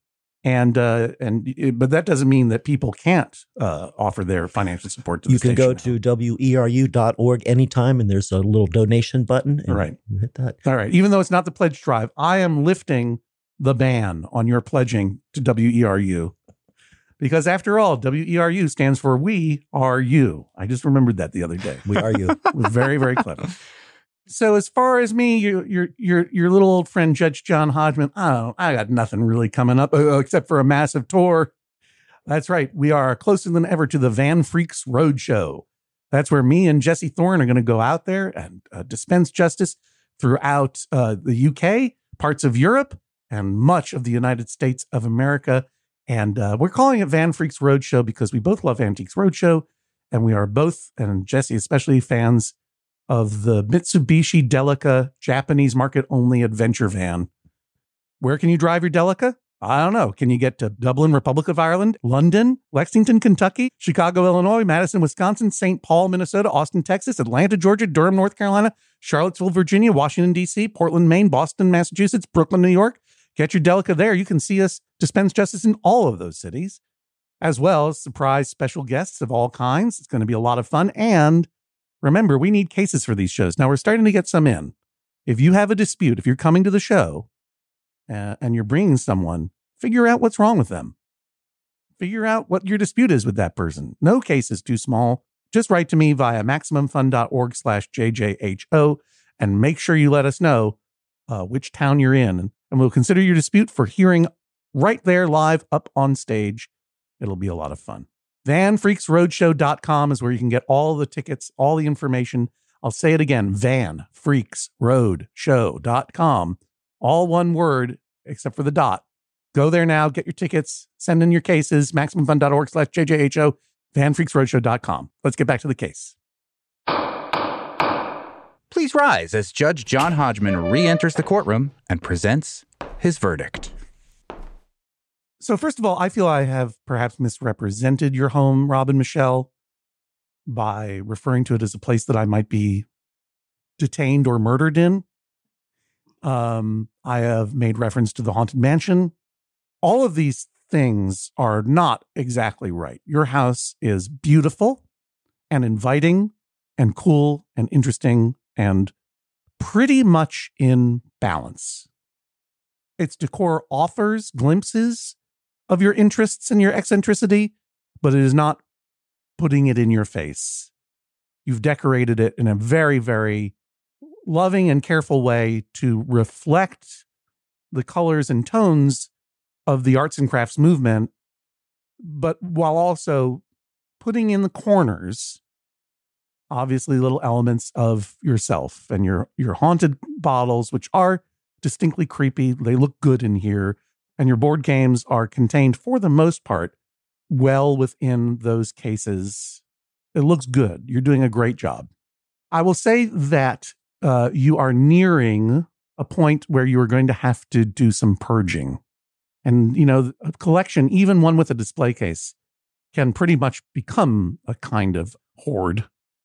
But that doesn't mean that people can't offer their financial support to the station. You can go to weru.org anytime, and there's a little donation button. And right. You hit that. All right. Even though it's not the pledge drive, I am lifting the ban on your pledging to WERU. Because after all, WERU stands for We Are You. I just remembered that the other day. We are you. We're very, very clever. So as far as me, your little old friend, Judge John Hodgman, I got nothing really coming up except for a massive tour. That's right. We are closer than ever to the Van Freaks Roadshow. That's where me and Jesse Thorne are going to go out there and dispense justice throughout the UK, parts of Europe, and much of the United States of America. And we're calling it Van Freaks Roadshow because we both love Antiques Roadshow, and we are both, and Jesse especially, fans of the Mitsubishi Delica Japanese market-only adventure van. Where can you drive your Delica? I don't know. Can you get to Dublin, Republic of Ireland, London, Lexington, Kentucky, Chicago, Illinois, Madison, Wisconsin, St. Paul, Minnesota, Austin, Texas, Atlanta, Georgia, Durham, North Carolina, Charlottesville, Virginia, Washington, D.C., Portland, Maine, Boston, Massachusetts, Brooklyn, New York? Get your Delica there. You can see us dispense justice in all of those cities, as well as surprise special guests of all kinds. It's going to be a lot of fun. And remember, we need cases for these shows. Now, we're starting to get some in. If you have a dispute, if you're coming to the show and you're bringing someone, figure out what's wrong with them. Figure out what your dispute is with that person. No case is too small. Just write to me via MaximumFun.org/JJHO and make sure you let us know which town you're in. And we'll consider your dispute for hearing right there live up on stage. It'll be a lot of fun. VanFreaksRoadshow.com is where you can get all the tickets, all the information. I'll say it again, VanFreaksRoadshow.com. All one word, except for the dot. Go there now, get your tickets, send in your cases, MaximumFun.org/JJHO, FanFreaksRoadshow.com. Let's get back to the case. Please rise as Judge John Hodgman re-enters the courtroom and presents his verdict. So first of all, I feel I have perhaps misrepresented your home, Rob and Michelle, by referring to it as a place that I might be detained or murdered in. I have made reference to the haunted mansion. All of these things are not exactly right. Your house is beautiful and inviting and cool and interesting and pretty much in balance. Its decor offers glimpses of your interests and your eccentricity, but it is not putting it in your face. You've decorated it in a very, very loving and careful way to reflect the colors and tones of the arts and crafts movement, but while also putting in the corners, obviously, little elements of yourself and your haunted bottles, which are distinctly creepy. They look good in here. And your board games are contained, for the most part, well within those cases. It looks good. You're doing a great job. I will say that you are nearing a point where you are going to have to do some purging. And, you know, a collection, even one with a display case, can pretty much become a kind of hoard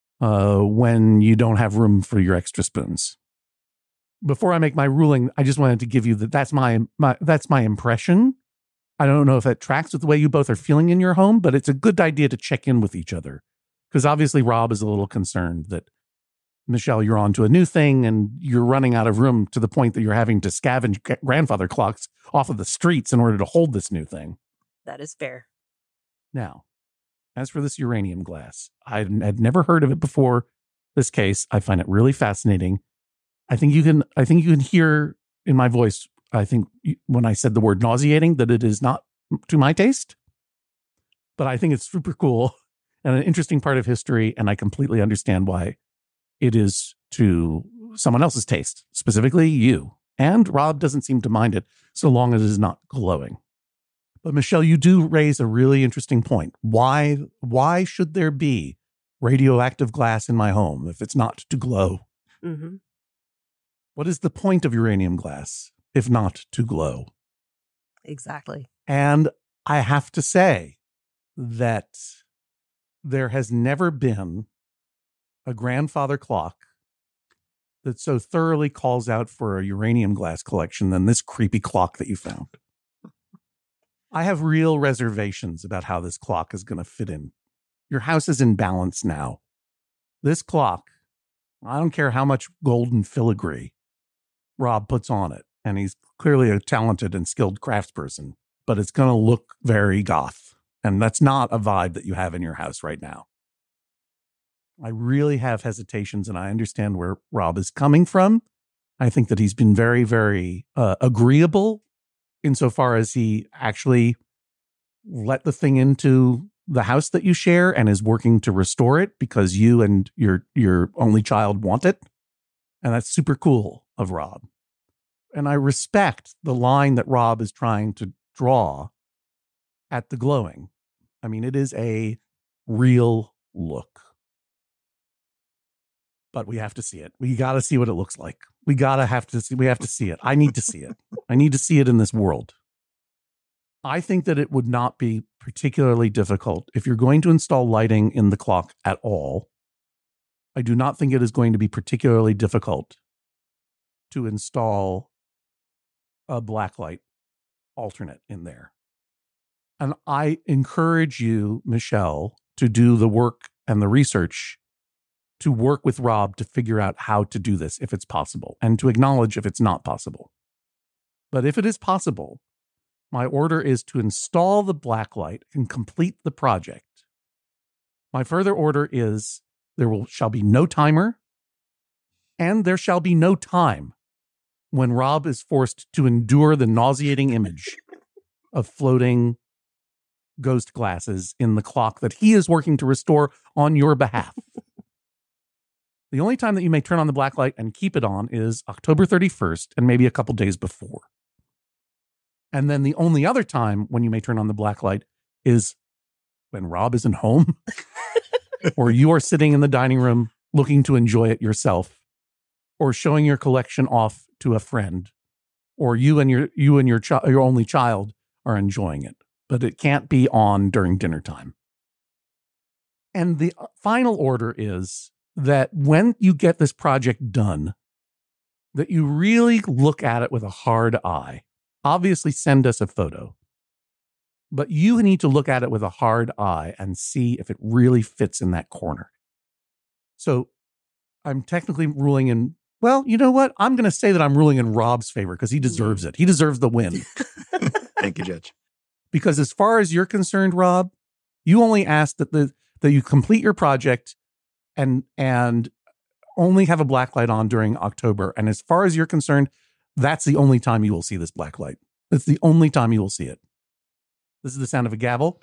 when you don't have room for your extra spoons. Before I make my ruling, I just wanted to give you that's my impression. I don't know if that tracks with the way you both are feeling in your home, but it's a good idea to check in with each other. Because obviously Rob is a little concerned that, Michelle, you're on to a new thing and you're running out of room to the point that you're having to scavenge grandfather clocks off of the streets in order to hold this new thing. That is fair. Now, as for this uranium glass, I had never heard of it before this case. I find it really fascinating. I think you can hear in my voice, I think when I said the word nauseating, that it is not to my taste, but I think it's super cool and an interesting part of history. And I completely understand why it is to someone else's taste, specifically you. And Rob doesn't seem to mind it so long as it is not glowing. But Michelle, you do raise a really interesting point. Why should there be radioactive glass in my home if it's not to glow? Mm-hmm. What is the point of uranium glass if not to glow? Exactly. And I have to say that there has never been a grandfather clock that so thoroughly calls out for a uranium glass collection than this creepy clock that you found. I have real reservations about how this clock is going to fit in. Your house is in balance now. This clock, I don't care how much golden filigree Rob puts on it, and he's clearly a talented and skilled craftsperson, but it's going to look very goth, and that's not a vibe that you have in your house right now. I really have hesitations, and I understand where Rob is coming from. I think that he's been very, very agreeable insofar as he actually let the thing into the house that you share and is working to restore it because you and your only child want it. And that's super cool of Rob. And I respect the line that Rob is trying to draw at the glowing. I mean, it is a real look. But we have to see it. We got to see what it looks like. We have to see it. I need to see it. I need to see it in this world. I think that it would not be particularly difficult if you're going to install lighting in the clock at all. I do not think it is going to be particularly difficult to install a blacklight alternate in there. And I encourage you, Michelle, to do the work and the research to work with Rob to figure out how to do this if it's possible and to acknowledge if it's not possible. But if it is possible, my order is to install the blacklight and complete the project. My further order is shall be no timer and there shall be no time when Rob is forced to endure the nauseating image of floating ghost glasses in the clock that he is working to restore on your behalf. The only time that you may turn on the blacklight and keep it on is October 31st and maybe a couple days before. And then the only other time when you may turn on the blacklight is when Rob isn't home, or you are sitting in the dining room looking to enjoy it yourself, or showing your collection off to a friend, or you and your only child are enjoying it, but it can't be on during dinner time. And the final order is that when you get this project done, that you really look at it with a hard eye. Obviously, send us a photo, but you need to look at it with a hard eye and see if it really fits in that corner. So I'm technically ruling in, well, you know what? I'm going to say that I'm ruling in Rob's favor because he deserves it. He deserves the win. Thank you, Judge. Because as far as you're concerned, Rob, you only asked that you complete your project and only have a blacklight on during October. And as far as you're concerned, that's the only time you will see this blacklight. It's the only time you will see it. This is the sound of a gavel.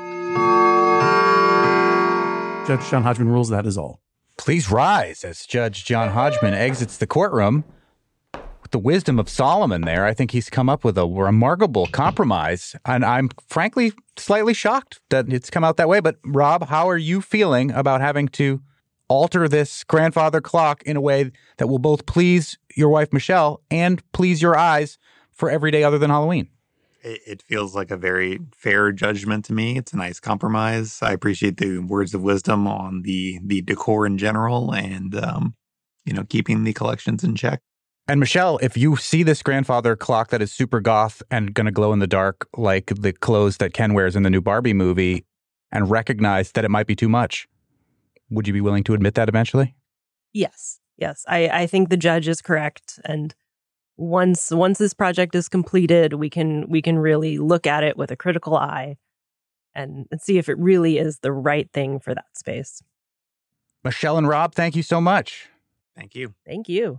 Judge John Hodgman rules, that is all. Please rise as Judge John Hodgman exits the courtroom. With the wisdom of Solomon there, I think he's come up with a remarkable compromise. And I'm frankly slightly shocked that it's come out that way. But Rob, how are you feeling about having to alter this grandfather clock in a way that will both please your wife, Michelle, and please your eyes for every day other than Halloween? It feels like a very fair judgment to me. It's a nice compromise. I appreciate the words of wisdom on the decor in general and, keeping the collections in check. And Michelle, if you see this grandfather clock that is super goth and going to glow in the dark like the clothes that Ken wears in the new Barbie movie and recognize that it might be too much, would you be willing to admit that eventually? Yes. I think the judge is correct. And once this project is completed, we can really look at it with a critical eye and see if it really is the right thing for that space. Michelle and Rob, thank you so much. Thank you. Thank you.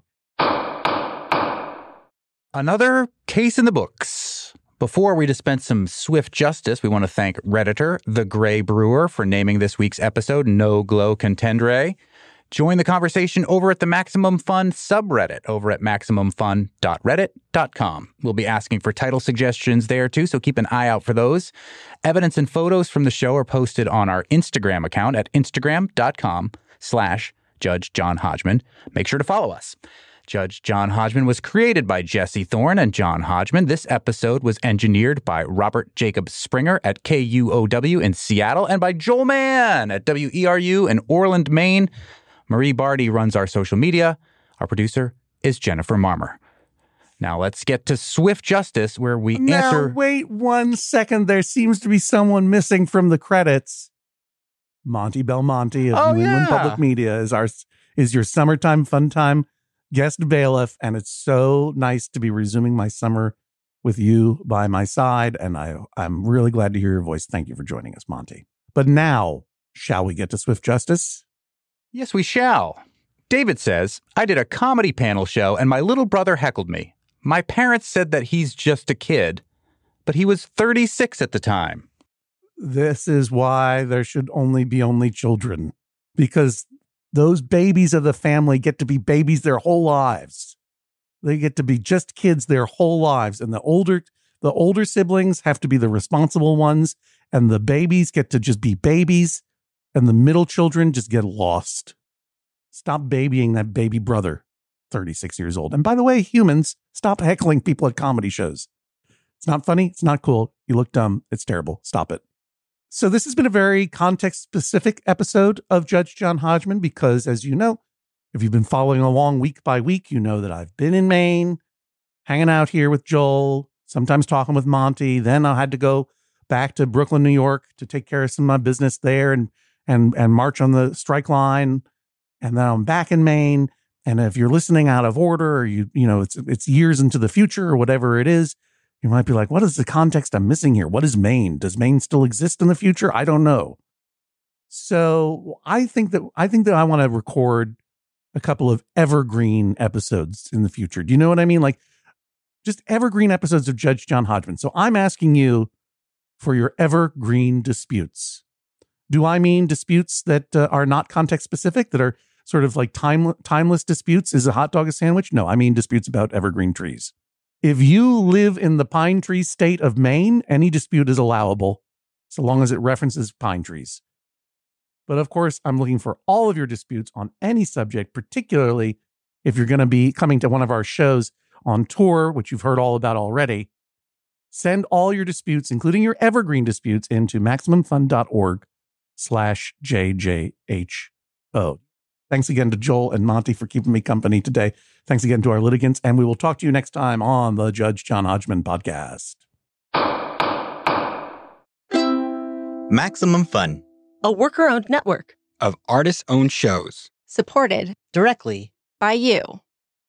Another case in the books. Before we dispense some swift justice, we want to thank Redditor, The Grey Brewer, for naming this week's episode No Glow Contendere. Join the conversation over at the Maximum Fun subreddit over at maximumfun.reddit.com. We'll be asking for title suggestions there too, so keep an eye out for those. Evidence and photos from the show are posted on our Instagram account at instagram.com/Judge John Hodgman. Make sure to follow us. Judge John Hodgman was created by Jesse Thorne and John Hodgman. This episode was engineered by Robert Jacob Springer at KUOW in Seattle and by Joel Mann at WERU in Orland, Maine. Marie Barty runs our social media. Our producer is Jennifer Marmer. Now let's get to swift justice where we answer... Now, wait 1 second. There seems to be someone missing from the credits. Monty Belmonte of New England Public Media is your summertime fun time guest bailiff, and it's so nice to be resuming my summer with you by my side, and I'm really glad to hear your voice. Thank you for joining us, Monty. But now, shall we get to swift justice? Yes, we shall. David says, I did a comedy panel show and my little brother heckled me. My parents said that he's just a kid, but he was 36 at the time. This is why there should only be children, because those babies of the family get to be babies their whole lives. They get to be just kids their whole lives. And the older siblings have to be the responsible ones, and the babies get to just be babies. And the middle children just get lost. Stop babying that baby brother, 36 years old. And by the way, humans, stop heckling people at comedy shows. It's not funny. It's not cool. You look dumb. It's terrible. Stop it. So this has been a very context-specific episode of Judge John Hodgman because, as you know, if you've been following along week by week, you know that I've been in Maine, hanging out here with Joel, sometimes talking with Monty. Then I had to go back to Brooklyn, New York to take care of some of my business there and march on the strike line. And then I'm back in Maine. And if you're listening out of order, or it's years into the future or whatever it is, you might be like, what is the context I'm missing here? What is Maine? Does Maine still exist in the future? I don't know. So I think that I want to record a couple of evergreen episodes in the future. Do you know what I mean? Like just evergreen episodes of Judge John Hodgman. So I'm asking you for your evergreen disputes. Do I mean disputes that are not context specific, that are sort of like timeless disputes? Is a hot dog a sandwich? No, I mean disputes about evergreen trees. If you live in the pine tree state of Maine, any dispute is allowable. so long as it references pine trees. But of course, I'm looking for all of your disputes on any subject, particularly if you're going to be coming to one of our shows on tour, which you've heard all about already. Send all your disputes, including your evergreen disputes, into MaximumFun.org/JJHO. Thanks again to Joel and Monty for keeping me company today. Thanks again to our litigants, and we will talk to you next time on the Judge John Hodgman podcast. Maximum Fun, a worker-owned network of artist-owned shows. supported directly by you.